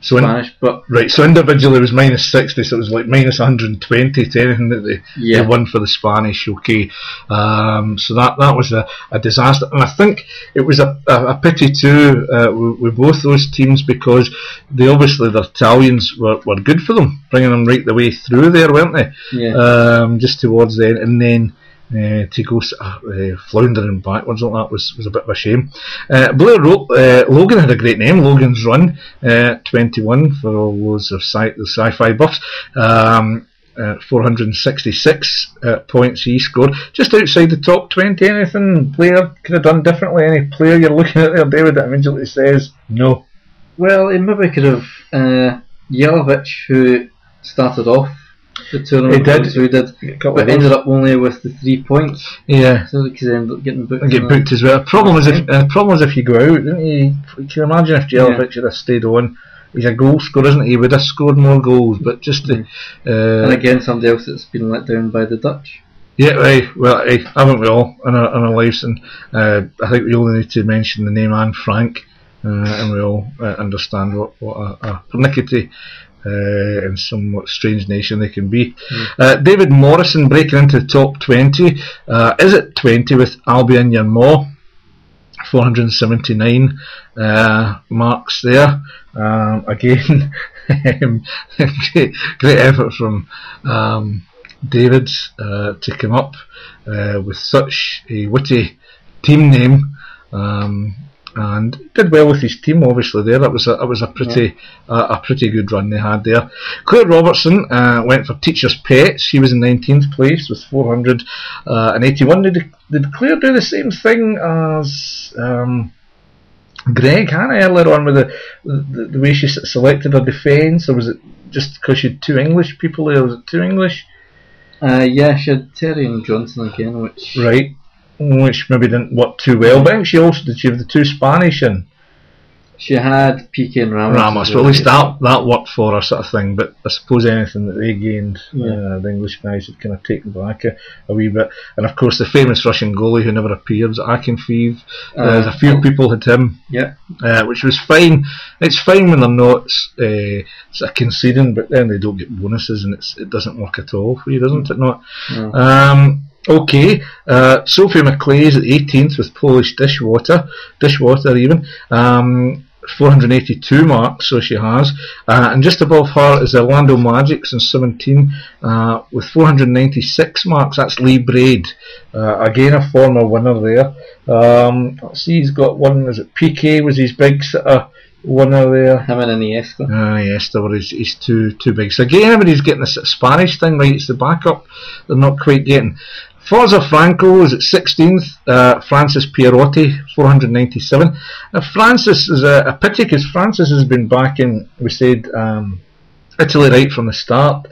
So in, Spanish, but right, so individually it was minus sixty, so it was like minus one hundred twenty to anything that they, yeah. they won for the Spanish. Okay, um, so that that was a, a disaster, and I think it was a, a, a pity too uh, with, with both those teams, because they obviously the Italians were, were good for them, bringing them right the way through there, weren't they? Yeah. Um, just towards the end, and then. Uh, to go uh, floundering backwards like that was, was a bit of a shame. Uh, Blair wrote, uh, Logan had a great name, Logan's Run, uh, twenty-one for all those of sci- the sci-fi buffs. Um, uh, four hundred sixty-six uh, points he scored, just outside the top twenty. Anything Blair could have done differently? Any player you're looking at there, David, that immediately says no? Well, he maybe could have uh, Jelavic, who started off the tournament, he did, so he did, but ended up only with the three points. Yeah, so because he ended up getting booked. Get booked as well. Problem is, if uh, problem is if you go out, didn't you? Can you imagine if Jelavic yeah. had stayed on? He's a goal scorer, isn't he? He would have scored more goals, but just to, uh, and again, somebody else that's been let down by the Dutch. Yeah, right. Well, aye, haven't we all in our, in our lives? And uh, I think we only need to mention the name Anne Frank, uh, and we all uh, understand what, what a, a pernickety uh, and somewhat strange nation they can be. Mm. Uh, David Morrison breaking into the top twenty. Uh, is it twenty with Albion Yermo? four hundred seventy-nine uh, marks there. Um, again, great, great effort from um, David uh, to come up uh, with such a witty team name, um, and did well with his team. Obviously, there that was a, that was a pretty yeah. uh, a pretty good run they had there. Claire Robertson uh, went for Teacher's Pet. She was in nineteenth place with four hundred eighty-one. Did, did Claire do the same thing as um, Greg Hannah earlier on with the, the the way she selected her defence, or was it just because she had two English people there? Was it two English? Uh, yeah, she had Terry and Johnson again, which right, which maybe didn't work too well. But I think she also did. She have the two Spanish in. She had P K and Ramos. Ramos, but at least that that worked for her, sort of thing. But I suppose anything that they gained, yeah. uh, the English guys had kind of taken back a, a wee bit. And of course, the famous Russian goalie who never appeared, Akinfeev. Uh, uh, a few oh. people had him, yeah, uh, which was fine. It's fine when they're not uh, sort of conceding, but then they don't get bonuses, and it's, it doesn't work at all for you, doesn't it? Not. No. Um, Okay, uh, Sophie McClay is at eighteenth with Polish Dishwater, Dishwater even, um, four hundred eighty-two marks, so she has, uh, and just above her is Orlando Magics in seventeen uh, with four hundred ninety-six marks. That's Lee Braid, uh, again a former winner there. Um, let's see, he's got one. Is it P K? Was his big sort of winner there? Him and Iniesta. Ah, Iniesta, were his, he's too too big. So again, everybody's getting the Spanish thing right. It's the backup they're not quite getting. Forza Franco is at sixteenth, uh, Francis Pierotti, four hundred ninety-seven. Now, Francis is a, a pity because Francis has been back in, we said, um, Italy right from the start,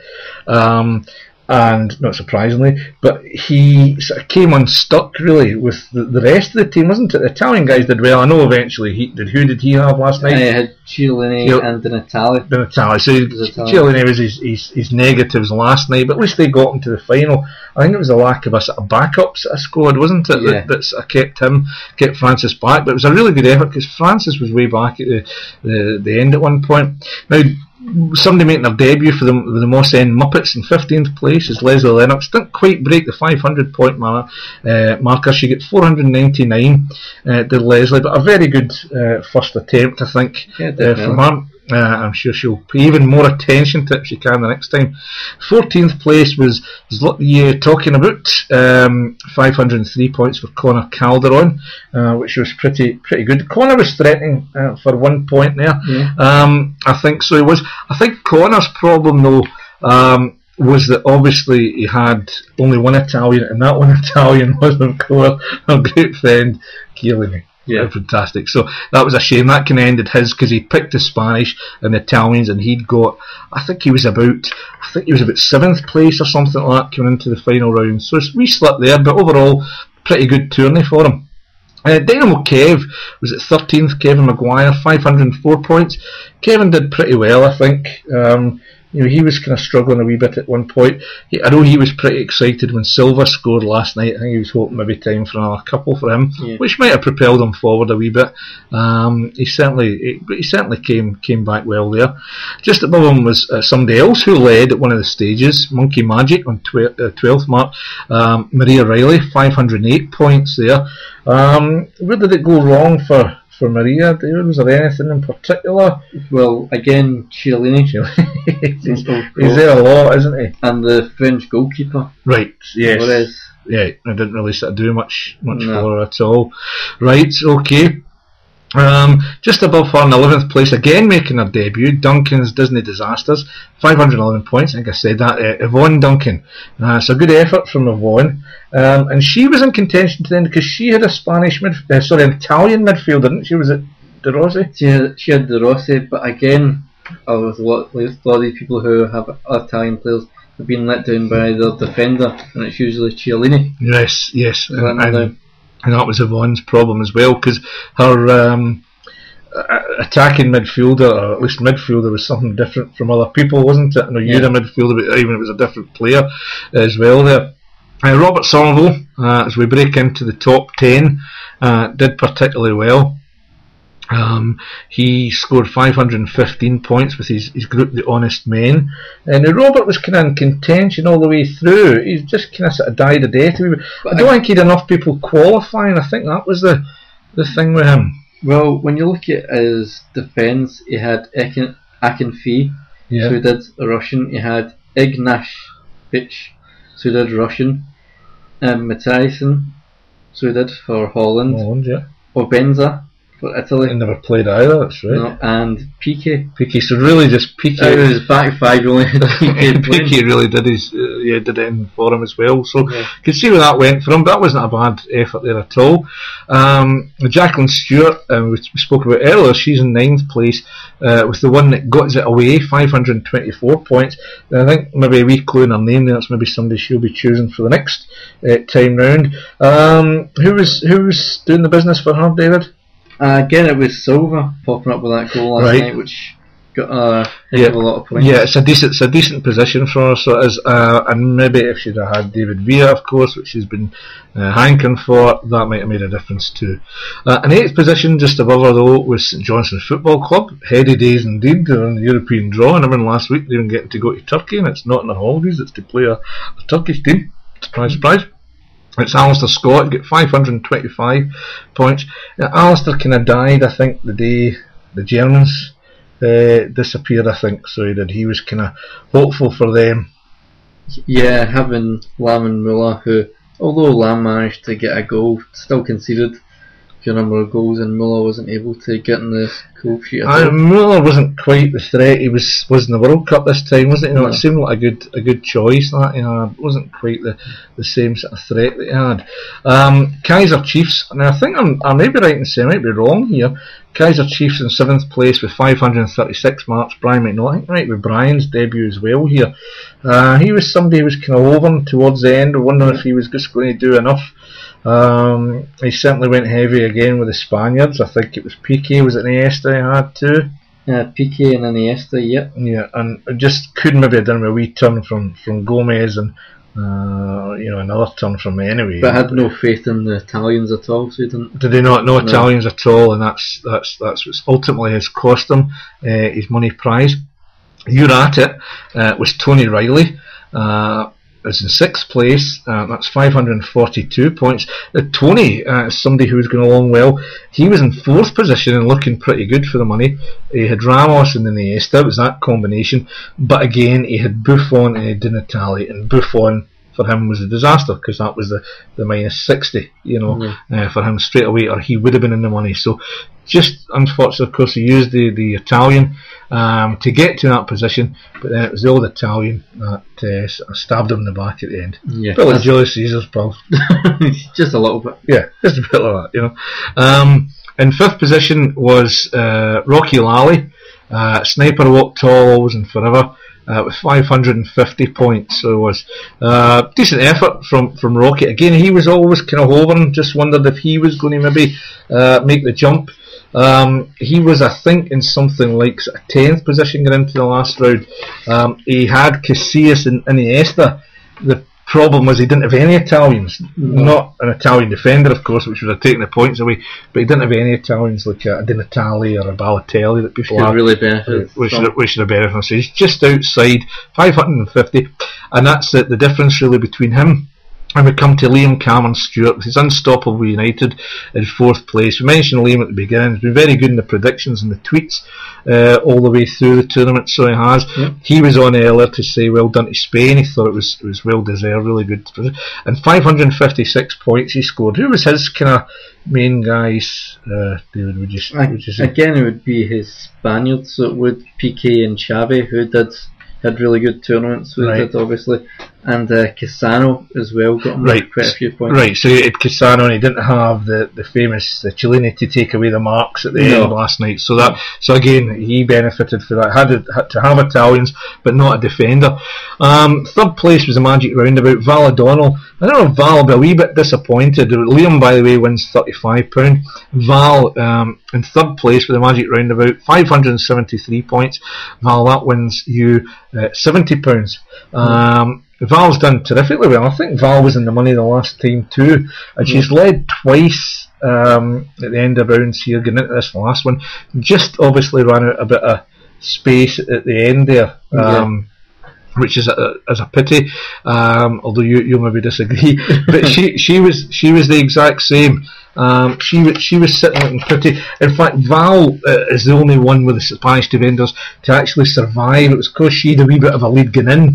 um, and not surprisingly, but he sort of came unstuck really with the, the rest of the team, wasn't it? The Italian guys did well. I know eventually he did. Who did he have last night? I had Chiellini Chiell- and Di Natale. Di Natale. So Chiellini was his, his, his negatives last night, but at least they got him to the final. I think it was a lack of a sort of backup sort of squad, wasn't it? Yeah. That, that sort of kept him, kept Francis back. But it was a really good effort because Francis was way back at the, the the end at one point. Now, somebody making their debut for the, the Moss End Muppets in fifteenth place is Leslie Lennox. Didn't quite break the five hundred point mar- uh, marker. She got four hundred ninety-nine, uh, did Leslie, but a very good uh, first attempt, I think, yeah, uh, from her. Uh, I'm sure she'll pay even more attention to it if she can the next time. fourteenth place was, was what you're talking about, um, five hundred three points for Connor Calderon, uh, which was pretty pretty good. Connor was threatening uh, for one point there. Yeah. Um, I think so he was. I think Connor's problem though um, was that obviously he had only one Italian, and that one Italian was of course our great friend Chiellini. Yeah, fantastic. So that was a shame. That kind of ended his because he picked the Spanish and the Italians, and he'd got. I think he was about. I think he was about seventh place or something like that coming into the final round. So it's we slipped there, but overall, pretty good tourney for him. Uh, Dynamo Kev was at thirteenth. Kevin Maguire, five hundred four points. Kevin did pretty well, I think. Um, You know, he was kind of struggling a wee bit at one point. He, I know he was pretty excited when Silva scored last night. I think he was hoping maybe time for another couple for him, yeah. which might have propelled him forward a wee bit. Um, he certainly, he, he certainly came came back well there. Just above him was uh, somebody else who led at one of the stages, Monkey Magic on tw- uh, twelfth mark. Um, Maria Riley, five hundred eight points there. Um, where did it go wrong for? For Maria, David, was there anything in particular? Well, again, Chiellini. he's, he's there a lot, isn't he? And the French goalkeeper. Right, yes. Flores. Yeah, I didn't really sort of do much much No. for her at all. Right, okay. Um, just above her in eleventh place, again making her debut, Duncan's Disney Disasters, five hundred eleven points. I think I said that. Uh, Yvonne Duncan. Uh, it's a good effort from Yvonne, um, and she was in contention to the end because she had a Spanish mid, uh, sorry, an Italian midfielder, didn't she? Was it De Rossi? She had, she had De Rossi, but again, uh, with a lot, with a lot of these people who have Italian players have been let down by their defender, and it's usually Chiellini. Yes, yes. Let them And, down. and that was Yvonne's problem as well, because her um, uh, attacking midfielder, or at least midfielder, was something different from other people, wasn't it? I know you're Yeah. a midfielder, but even it was a different player as well there. Uh, Robert Somerville, uh, as we break into the top ten, uh, did particularly well. Um, he scored five hundred fifteen points with his, his group, The Honest Men. And uh, Robert was kind of in contention all the way through. He just kind of sort of died a death. I don't think he had enough people qualifying. I think that was the the thing with him. Well, when you look at his defence, he had Akin, Akinfi, Yeah. so he did Russian. He had Ignashevich, so he did Russian. Um, Matthijssen, so he did for Holland. Holland, yeah. Obenza for He Italy. never played either, that's right. No, and Piqué. Piqué, so really just Piqué. Out of his back five, he only had Piqué playing. Piqué really did his, uh, yeah, did it in for him as well. So Yeah. you can see where that went for him. That wasn't a bad effort there at all. Um, Jacqueline Stewart, um, we spoke about earlier, she's in ninth place uh, with the one that got it away, five hundred twenty-four points. And I think maybe a wee clue in her name there. It's maybe somebody she'll be choosing for the next uh, time round. Um, who was who was doing the business for her, David? Uh, again, it was Silva popping up with that goal last Right. night, which got a heck Yeah. of a lot of points. Yeah, it's a decent, it's a decent position for her. So it is, uh, and maybe if she'd have had David Villa, of course, which she's been uh, hankering for, that might have made a difference too. Uh, in eighth position, just above her though, was St Johnstone Football Club. Heady days indeed. They're in the European draw, and I mean last week they even getting to go to Turkey, and it's not in the holidays; it's to play a, a Turkish team. Surprise, surprise. It's Alistair Scott, got five hundred twenty-five points. Now, Alistair kind of died, I think, the day the Germans uh, disappeared, I think, so he did. He was kind of hopeful for them. Yeah, having Lam and Muller, who, although Lam managed to get a goal, still conceded a number of goals, and Muller wasn't able to get in the goal sheet at I, all. Muller wasn't quite the threat he was was in the World Cup this time, wasn't he? You know, No. it seemed like a good a good choice. That you know, it wasn't quite the, the same sort of threat that he had. Um, Kaiser Chiefs. Now I think I'm I may be right in saying I might be wrong here. Kaiser Chiefs in seventh place with five hundred thirty-six marks. Brian might know. I think right with Brian's debut as well here. Uh, he was somebody who was kind of over towards the end, wondering if he was just going to do enough. Um, he certainly went heavy again with the Spaniards. I think it was Piqué, was it Iniesta he had too? Uh, Piqué and Iniesta, yep. Yeah, and it just could maybe have done a wee turn from, from Gomez and uh, you know another turn from me anyway. But I had no faith in the Italians at all, so he didn't. Did they not know No. Italians at all? And that's that's that's what's ultimately has cost him uh, his money prize. You're at it. Uh, was Tony Riley. Uh, is in sixth place. Uh, that's five hundred forty-two points. Uh, Tony, uh, is somebody who's going along well. He was in fourth position and looking pretty good for the money. He had Ramos and Iniesta. It was that combination. But again, he had Buffon and he had Di Natale, and Buffon for him was a disaster because that was the, the minus sixty, you know, Yeah. uh, for him straight away, or he would have been in the money. So just unfortunately, of course, he used the, the Italian um, to get to that position, but then it was the old Italian that uh, sort of stabbed him in the back at the end. Yeah, bit like Julius Caesar's, pal. just a little bit. Yeah, just a bit like that, you know. Um, in fifth position was uh, Rocky Lally. Uh, Sniper walked tall, always and forever. Uh, with five hundred fifty points, so it was uh, decent effort from, from Rocky. Again, he was always kind of hovering, just wondered if he was going to maybe uh, make the jump. Um, he was, I think, in something like a tenth position going into the last round. Um, he had Casillas and Iniesta. The problem was he didn't have any Italians. No. Not an Italian defender, of course, which would have taken the points away, but he didn't have any Italians like a Di Natale or a Balotelli that people have. Really benefit. We should, we should have benefited. So he's just outside five hundred fifty, and that's the, the difference really between him. And we come to Liam Cameron Stewart. He's unstoppable United in fourth place. We mentioned Liam at the beginning. He's been very good in the predictions and the tweets uh, all the way through the tournament, so he has. Yep. He was on earlier to say well done to Spain. He thought it was it was well deserved, really good. And five hundred fifty-six points he scored. Who was his kind of main guys, uh, David, would you, would you say? Again, it would be his Spaniards, so it would Piqué and Xavi, who did had really good tournaments with right. it, obviously. And uh, Cassano as well got him right. quite a few points. Right, so he had Cassano and he didn't have the, the famous the Chiellini to take away the marks at the no. end last night. So that so again he benefited for that. Had, to, had to have Italians but not a defender. Um, third place was the Magic Roundabout. Val O'Donnell. I don't know if Val will be a wee bit disappointed. Liam, by the way, wins thirty-five pounds. Val um, in third place with the Magic Roundabout, five hundred seventy-three points. Val, that wins you uh, seventy pounds. Um, Val's done terrifically well. I think Val was in the money the last time too, and she's mm. led twice um, at the end of rounds here, getting into this last one. Just obviously ran out a bit of space at the end there, um, yeah. which is a, is a pity. Um, although you you maybe disagree, but she she was she was the exact same. Um, she was she was sitting looking pretty. In fact, Val uh, is the only one with the Spanish defenders to actually survive. It was because she had a wee bit of a lead going in.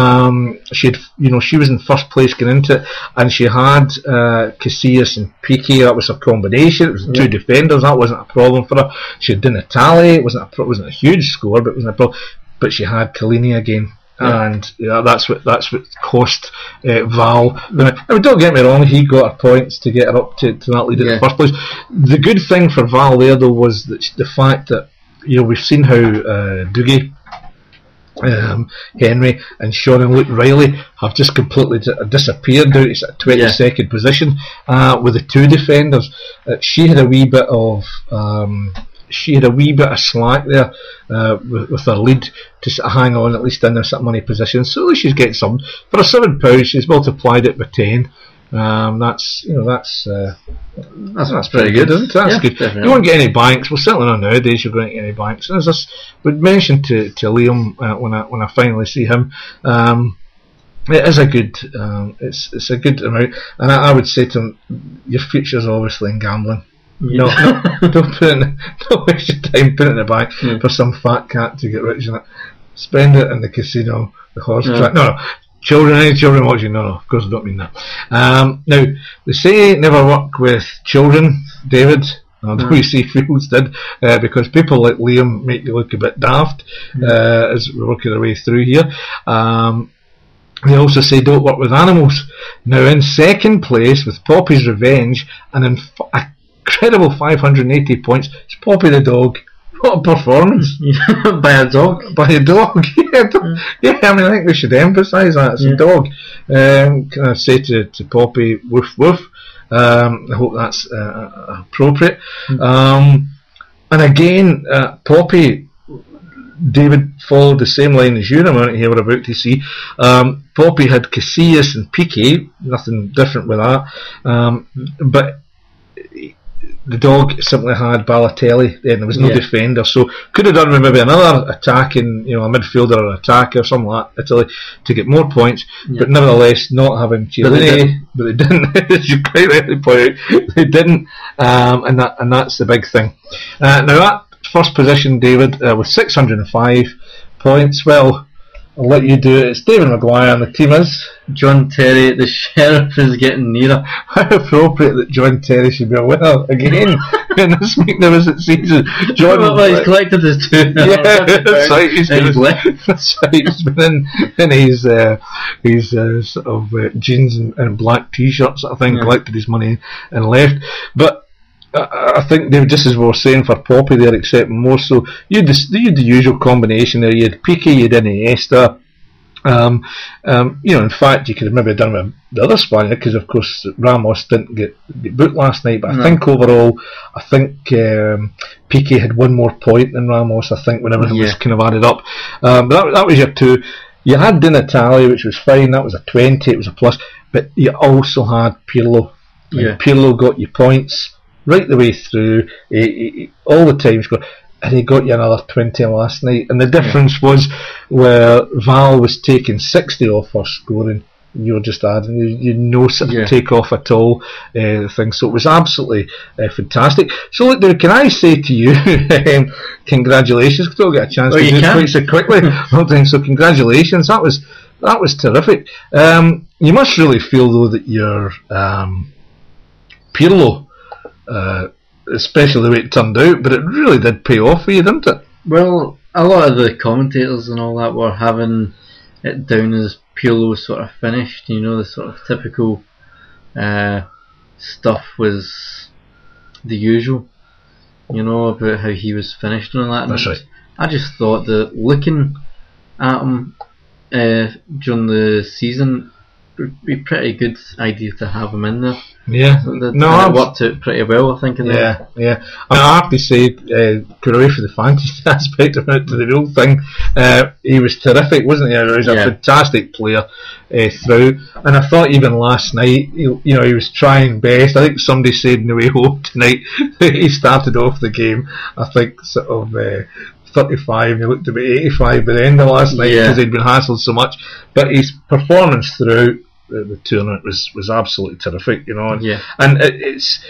Um, she had, you know, she was in first place going into it, and she had uh, Casillas and Piqué. That was a combination. It was yeah. two defenders. That wasn't a problem for her. She had Di Natale. It wasn't a pro- wasn't a huge score, but it wasn't a problem. But she had Chiellini again. Yeah. And yeah, that's what that's what cost uh, Val. I mean, don't get me wrong, he got her points to get her up to, to that lead yeah. in the first place. The good thing for Val there, though, was that the fact that, you know, we've seen how uh, Dougie, um, Henry, and Sean and Luke Riley have just completely d- disappeared out to twenty-second yeah. position uh, with the two defenders. Uh, she had a wee bit of. Um, She had a wee bit of slack there uh, with, with her lead to sort of hang on at least in their sort of money position. So at least she's getting some for a seven pounds. She's multiplied it by ten. Um, that's you know that's uh, that's, that's pretty good, isn't it? That's yeah, good. Definitely. You won't get any banks. Well, certainly not nowadays. You're going to get any banks. And as I would mention to to Liam uh, when I when I finally see him. Um, It is a good, um, it's it's a good amount, and I, I would say to him, your future's obviously in gambling. No, no, don't put it in, don't waste your time putting it in the bank yeah. for some fat cat to get rich in it. Spend it in the casino, the horse yeah. track. No, no, children, any children watching? No, no, of course I don't mean that. Um, now they say never work with children, David. Although you see Fields did, uh, because people like Liam make you look a bit daft yeah. uh, as we're working our way through here. Um, They also say don't work with animals. Now in second place with Poppy's Revenge and in f- a incredible five hundred eighty points, it's Poppy the dog. What a performance. By a dog? By a dog, yeah. Mm. Yeah, I mean I think we should emphasise that. It's yeah. a dog. Um, can I say to, to Poppy, woof woof. Um, I hope that's uh, appropriate. Mm. Um, and again, uh, Poppy, David followed the same line as you, and I'm here we're about to see. Um, Poppy had Casillas and Piqué, nothing different with that. Um, but the dog simply had Balotelli, then there was no yeah. defender, so could have done with maybe another attacking, you know, a midfielder or an attacker, something like that, Italy, to get more points, yeah. but nevertheless, not having Chiellini, but they didn't, as you quite rightly point out, they didn't, um, and that and that's the big thing. Uh, now that first position, David, uh, with six hundred five points, well, I'll let you do it. It's David Maguire and the team is John Terry. The sheriff is getting nearer. How appropriate that John Terry should be a winner again in this magnificent season. John, well, well, he's collected his two. Yeah, that's right. He's, he's, he's, that's right. He's been in, in his uh, his uh, sort of uh, jeans and, and black t-shirts sort of thing, yeah. collected his money and left. But I think they were just as we were saying for Poppy there, except more so. You had the, you had the usual combination there. You had Piqué, you had Iniesta, Um, um, you know, in fact, you could have maybe done with the other Spaniard because, of course, Ramos didn't get, get booked last night. But I no. think overall, I think um, Piqué had one more point than Ramos. I think whenever it yeah. was kind of added up, um, but that, that was your two. You had Di Natale, which was fine. That was a twenty. It was a plus. But you also had Pirlo. Yeah. Pirlo got you points right the way through. He, he, all the time scored. And he got you another twenty last night. And the difference yeah. was where Val was taking sixty off for scoring, you were just adding, you, you no sort of yeah. take off at all. Uh, thing. So it was absolutely uh, fantastic. So look, there, can I say to you, um, congratulations, because I'll get a chance well, to do can. it quite so quickly. So congratulations, that was that was terrific. Um, you must really feel though that your um, Pirlo, uh, especially the way it turned out, but it really did pay off for you, didn't it? Well, a lot of the commentators and all that were having it down as Pirlo sort of finished. You know, the sort of typical uh, stuff was the usual, you know, about how he was finished and all that. And That's right. I just thought that looking at him uh, during the season would be a pretty good idea to have him in there. Yeah, The, no, it worked out pretty well, I think. In yeah, yeah. I, mean, I have to say, uh, going away from the fantasy aspect of it to the real thing, uh, he was terrific, wasn't he? He was a yeah. fantastic player uh, through, and I thought even last night, you, you know, he was trying best. I think somebody said in the way home tonight that he started off the game, I think, sort of. Uh, thirty-five, and he looked about eighty-five by the end of last night because yeah. he'd been hassled so much. But his performance throughout the, the tournament was, was absolutely terrific, you know. And, yeah. and it, it's,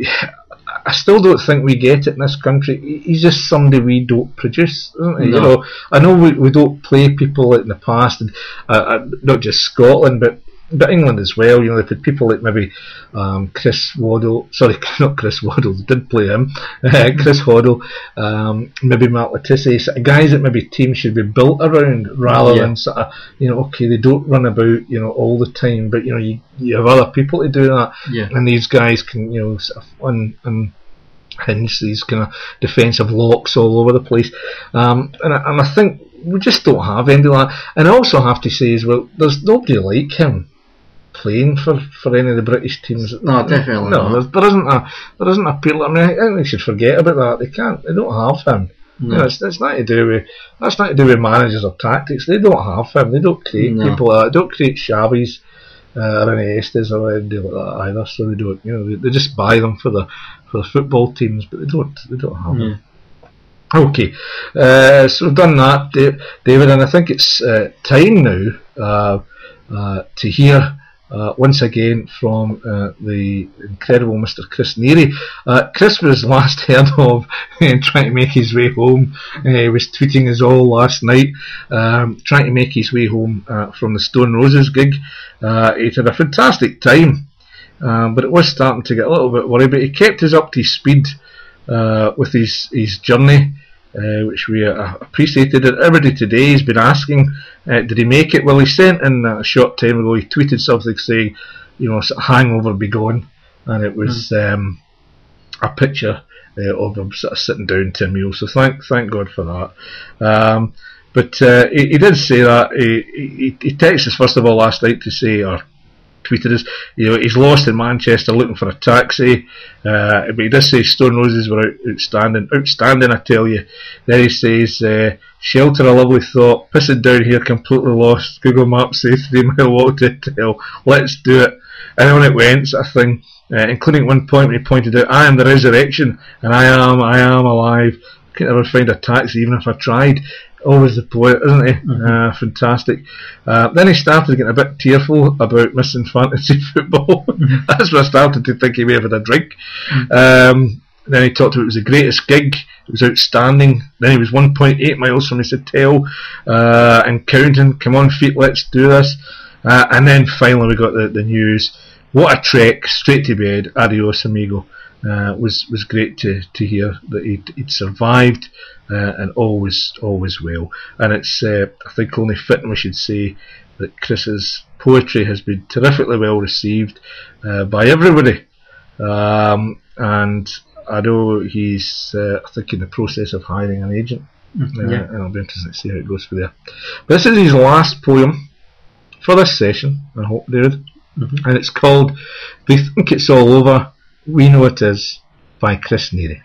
I still don't think we get it in this country. He's just somebody we don't produce, isn't he? No. You know, I know we, we don't play people like in the past, and uh, uh, not just Scotland, but. But England as well, you know, they've had people like maybe um, Chris Waddle, sorry, not Chris Waddle, they did play him, uh, Chris Hoddle, um, maybe Matt Letizia, sort of guys that maybe teams should be built around rather yeah. than sort of, you know, okay, they don't run about, you know, all the time, but, you know, you, you have other people to do that, yeah. and and these guys can, you know, sort of un, unhinge these kind of defensive locks all over the place, um, and, I, and I think we just don't have any of that, and I also have to say as well, there's nobody like him playing for, for any of the British teams. No, definitely no, not. There, there isn't a there isn't a Pirlo. I mean, I think they should forget about that. They can't. They don't have him. No. You know, it's, it's not to do with that's not to do with managers or tactics. They don't have him. They don't create No. people like that. They don't create Xavis uh, or Iniestas or anybody like that either. So they don't. You know, they, they just buy them for the for the football teams, but they don't. They don't have Yeah. them. Okay, uh, so we've done that, David, and I think it's uh, time now uh, uh, to hear. Uh, once again from uh, the incredible Mister Chris Neary. Uh, Chris was last heard of trying to make his way home. Uh, he was tweeting us all last night, um, trying to make his way home uh, from the Stone Roses gig. Uh, he had a fantastic time, um, but it was starting to get a little bit worried. But he kept us up to speed uh, with his his journey. Uh, which we uh, appreciated. Everybody today has been asking, uh, did he make it? Well, he sent in a short time ago, he tweeted something saying, you know, sort of hangover be gone, and it was mm. um, a picture uh, of him sort of sitting down to a meal, so thank thank God for that. Um, but uh, he, he did say that, he, he, he texted us first of all last night to say, or tweeted us, you know, he's lost in Manchester looking for a taxi, uh, but he does say Stone Roses were out, outstanding, outstanding I tell you. Then he says, uh, shelter a lovely thought, pissing down here completely lost, Google Maps says three mile walk to tell, let's do it. And on it went, sort of thing, uh, including at one point when he pointed out, I am the resurrection, and I am, I am alive, I can't ever find a taxi even if I tried. Always the poet, isn't he? Mm-hmm. Uh, fantastic. Uh, then he started getting a bit tearful about missing fantasy football. Mm-hmm. That's when I started to think he may have had a drink. Mm-hmm. Um, then he talked about it was the greatest gig. It was outstanding. Then he was one point eight miles from his hotel uh, and counting. Come on, feet, let's do this. Uh, and then finally we got the, the news. What a trek, straight to bed. Adios, amigo. Uh, was was great to, to hear that he'd, he'd survived uh, and always always well. And it's uh, I think only fitting we should say that Chris's poetry has been terrifically well received uh, by everybody. Um, and I know he's uh, I think in the process of hiring an agent. Mm-hmm. Uh, yeah. and I'll be interested to see how it goes for there. But this is his last poem. for this session, I hope, David. Mm-hmm. And it's called "We Think It's All Over, We Know It Is" by Chris Neary.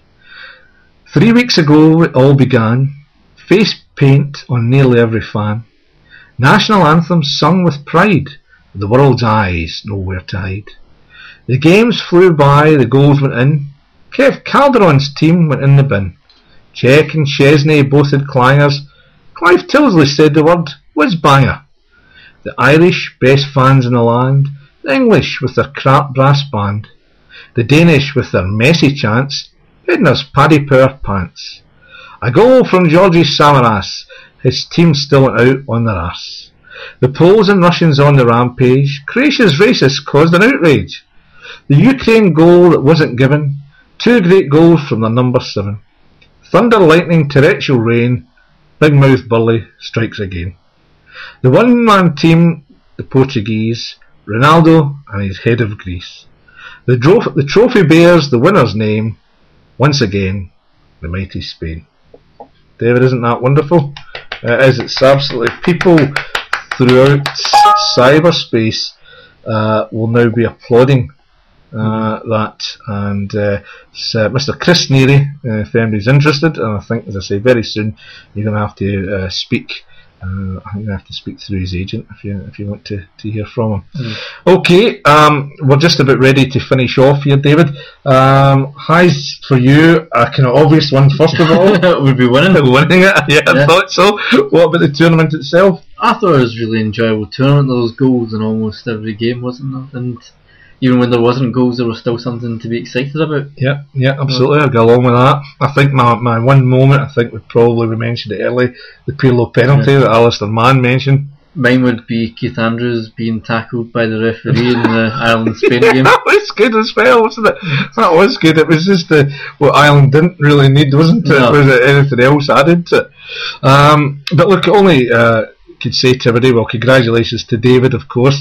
Three weeks ago it all began, face paint on nearly every fan, national anthems sung with pride, the world's eyes nowhere to hide. The games flew by, the goals went in, Kev Calderon's team went in the bin. Czech and Chesney both had clangers, Clive Tilsley said the word whiz banger. The Irish, best fans in the land, the English with their crap brass band, the Danish with their messy chants, Edna's Paddy Power pants. A goal from Georgie Samaras, his team still went out on their arse. The Poles and Russians on the rampage, Croatia's racists caused an outrage. The Ukraine goal that wasn't given, two great goals from their number seven. Thunder, lightning, torrential rain, Big Mouth Burley strikes again. The one-man team, the Portuguese, Ronaldo and his head of Greece. The, dro- the trophy bears the winner's name, once again, the mighty Spain. David, isn't that wonderful? It is. It's absolutely. People throughout cyberspace uh, will now be applauding uh, that. And uh, uh, Mister Chris Neary, uh, if anybody's interested, and I think, as I say, very soon you're going to have to uh, speak. Uh, I think you have to speak through his agent if you if you want to, to hear from him. Mm. Okay, um, we're just about ready to finish off here, David. Um, highs for you, a kind of obvious one first of all. We'd be winning. winning it, yeah, yeah, I thought so. What about the tournament itself? I thought it was a really enjoyable tournament. There was goals in almost every game, wasn't there? And even when there wasn't goals, there was still something to be excited about. Yeah, yeah, absolutely. I'll go along with that. I think my, my one moment, I think we probably we mentioned it early, the Pirlo penalty yeah. that Alistair Mann mentioned. Mine would be Keith Andrews being tackled by the referee in the Ireland-Spain game. That was good as well, wasn't it? That was good. It was just the, what Ireland didn't really need, wasn't it? No. Was it anything else added to it? Um, but look, only uh, could say to everybody, well, congratulations to David, of course.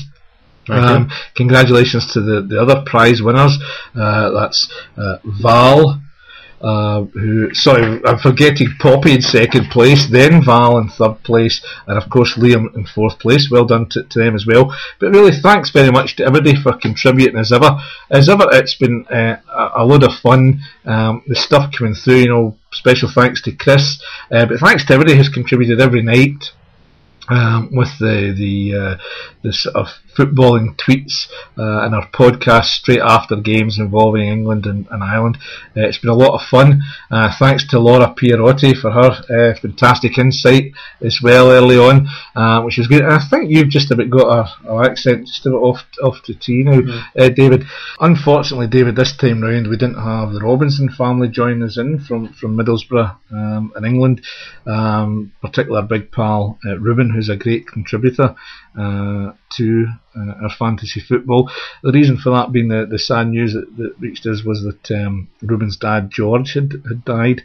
Um, congratulations to the, the other prize winners. Uh, that's uh, Val, uh, who, sorry, I'm forgetting Poppy in second place, then Val in third place, and of course Liam in fourth place. Well done to, to them as well. But really, thanks very much to everybody for contributing as ever. As ever, it's been uh, a, a load of fun. Um, the stuff coming through, you know, special thanks to Chris. Uh, but thanks to everybody who's contributed every night. Um, with the the, uh, the sort of footballing tweets uh, and our podcast straight after games involving England and, and Ireland. Uh, it's been a lot of fun. Uh, thanks to Laura Pierotti for her uh, fantastic insight as well early on, uh, which is good. And I think you've just about got our, our accent just about off off to tea now, mm-hmm. uh, David. Unfortunately, David, this time round we didn't have the Robinson family join us in from, from Middlesbrough um, in England. Um, particular big pal uh, Ruben, who's a great contributor uh, to uh, our fantasy football. The reason for that being the, the sad news that, that reached us was that um, Ruben's dad George had, had died,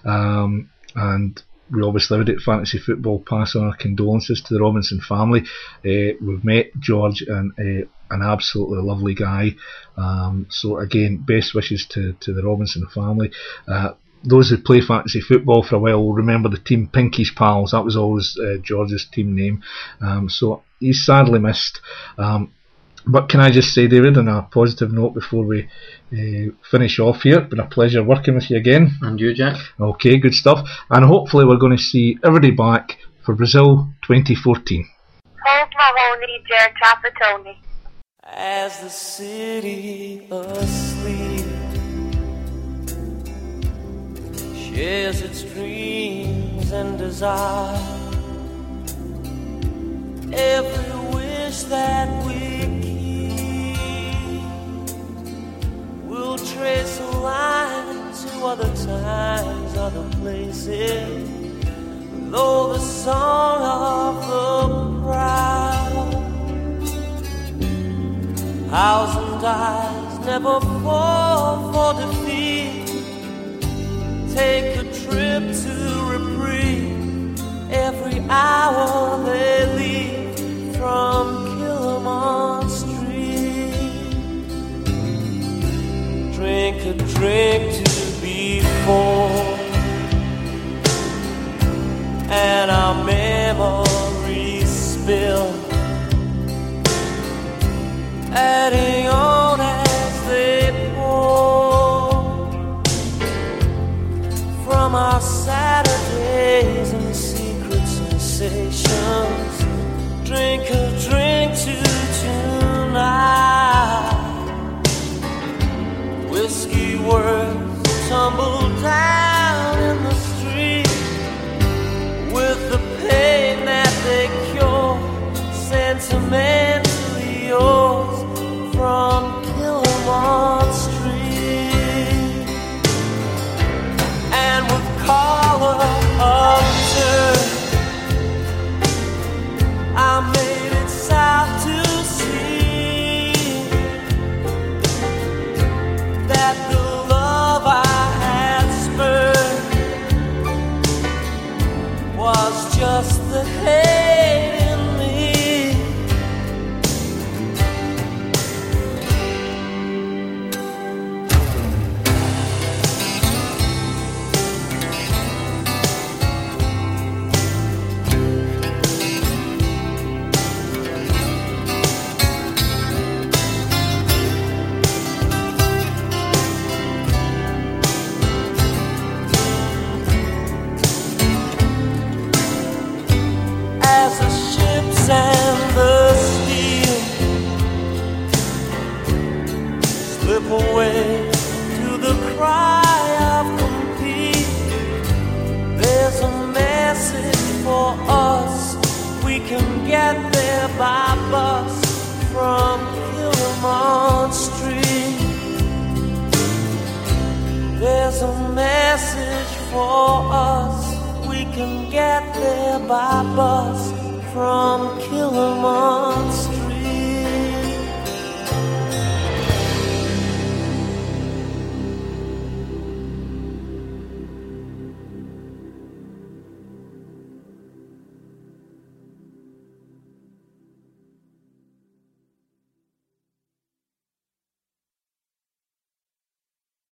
um, and we obviously would at Fantasy Football pass on our condolences to the Robinson family. Uh, we've met George, and uh, an absolutely lovely guy. Um, so again, best wishes to, to the Robinson family. Uh, Those who play fantasy football for a while will remember the team Pinky's Pals. That was always uh, George's team name. Um, so he's sadly missed. Um, but can I just say, David, on a positive note before we uh, finish off here, it's been a pleasure working with you again. And you, Jack. Okay, good stuff. And hopefully we're going to see everybody back for Brazil twenty fourteen. Hold Mahoney, Jer Tapatoni. As the city asleep shares its dreams and desire, every wish that we keep will trace a line to other times, other places. Though the song of the proud, thousand eyes never fall for defeat. Take a trip to reprieve every hour they leave from Killamon Street. Drink a drink to be full, and our memories spill sentimentally yours from Killamont Street, and with collar upturned, I made it south to see that the love I had spurred was just the hate in me. As the ships and the steel slip away to the cry of compete, there's a message for us. We can get there by bus from Killamont Street. There's a message for us. We can get there by bus from Killamont Street.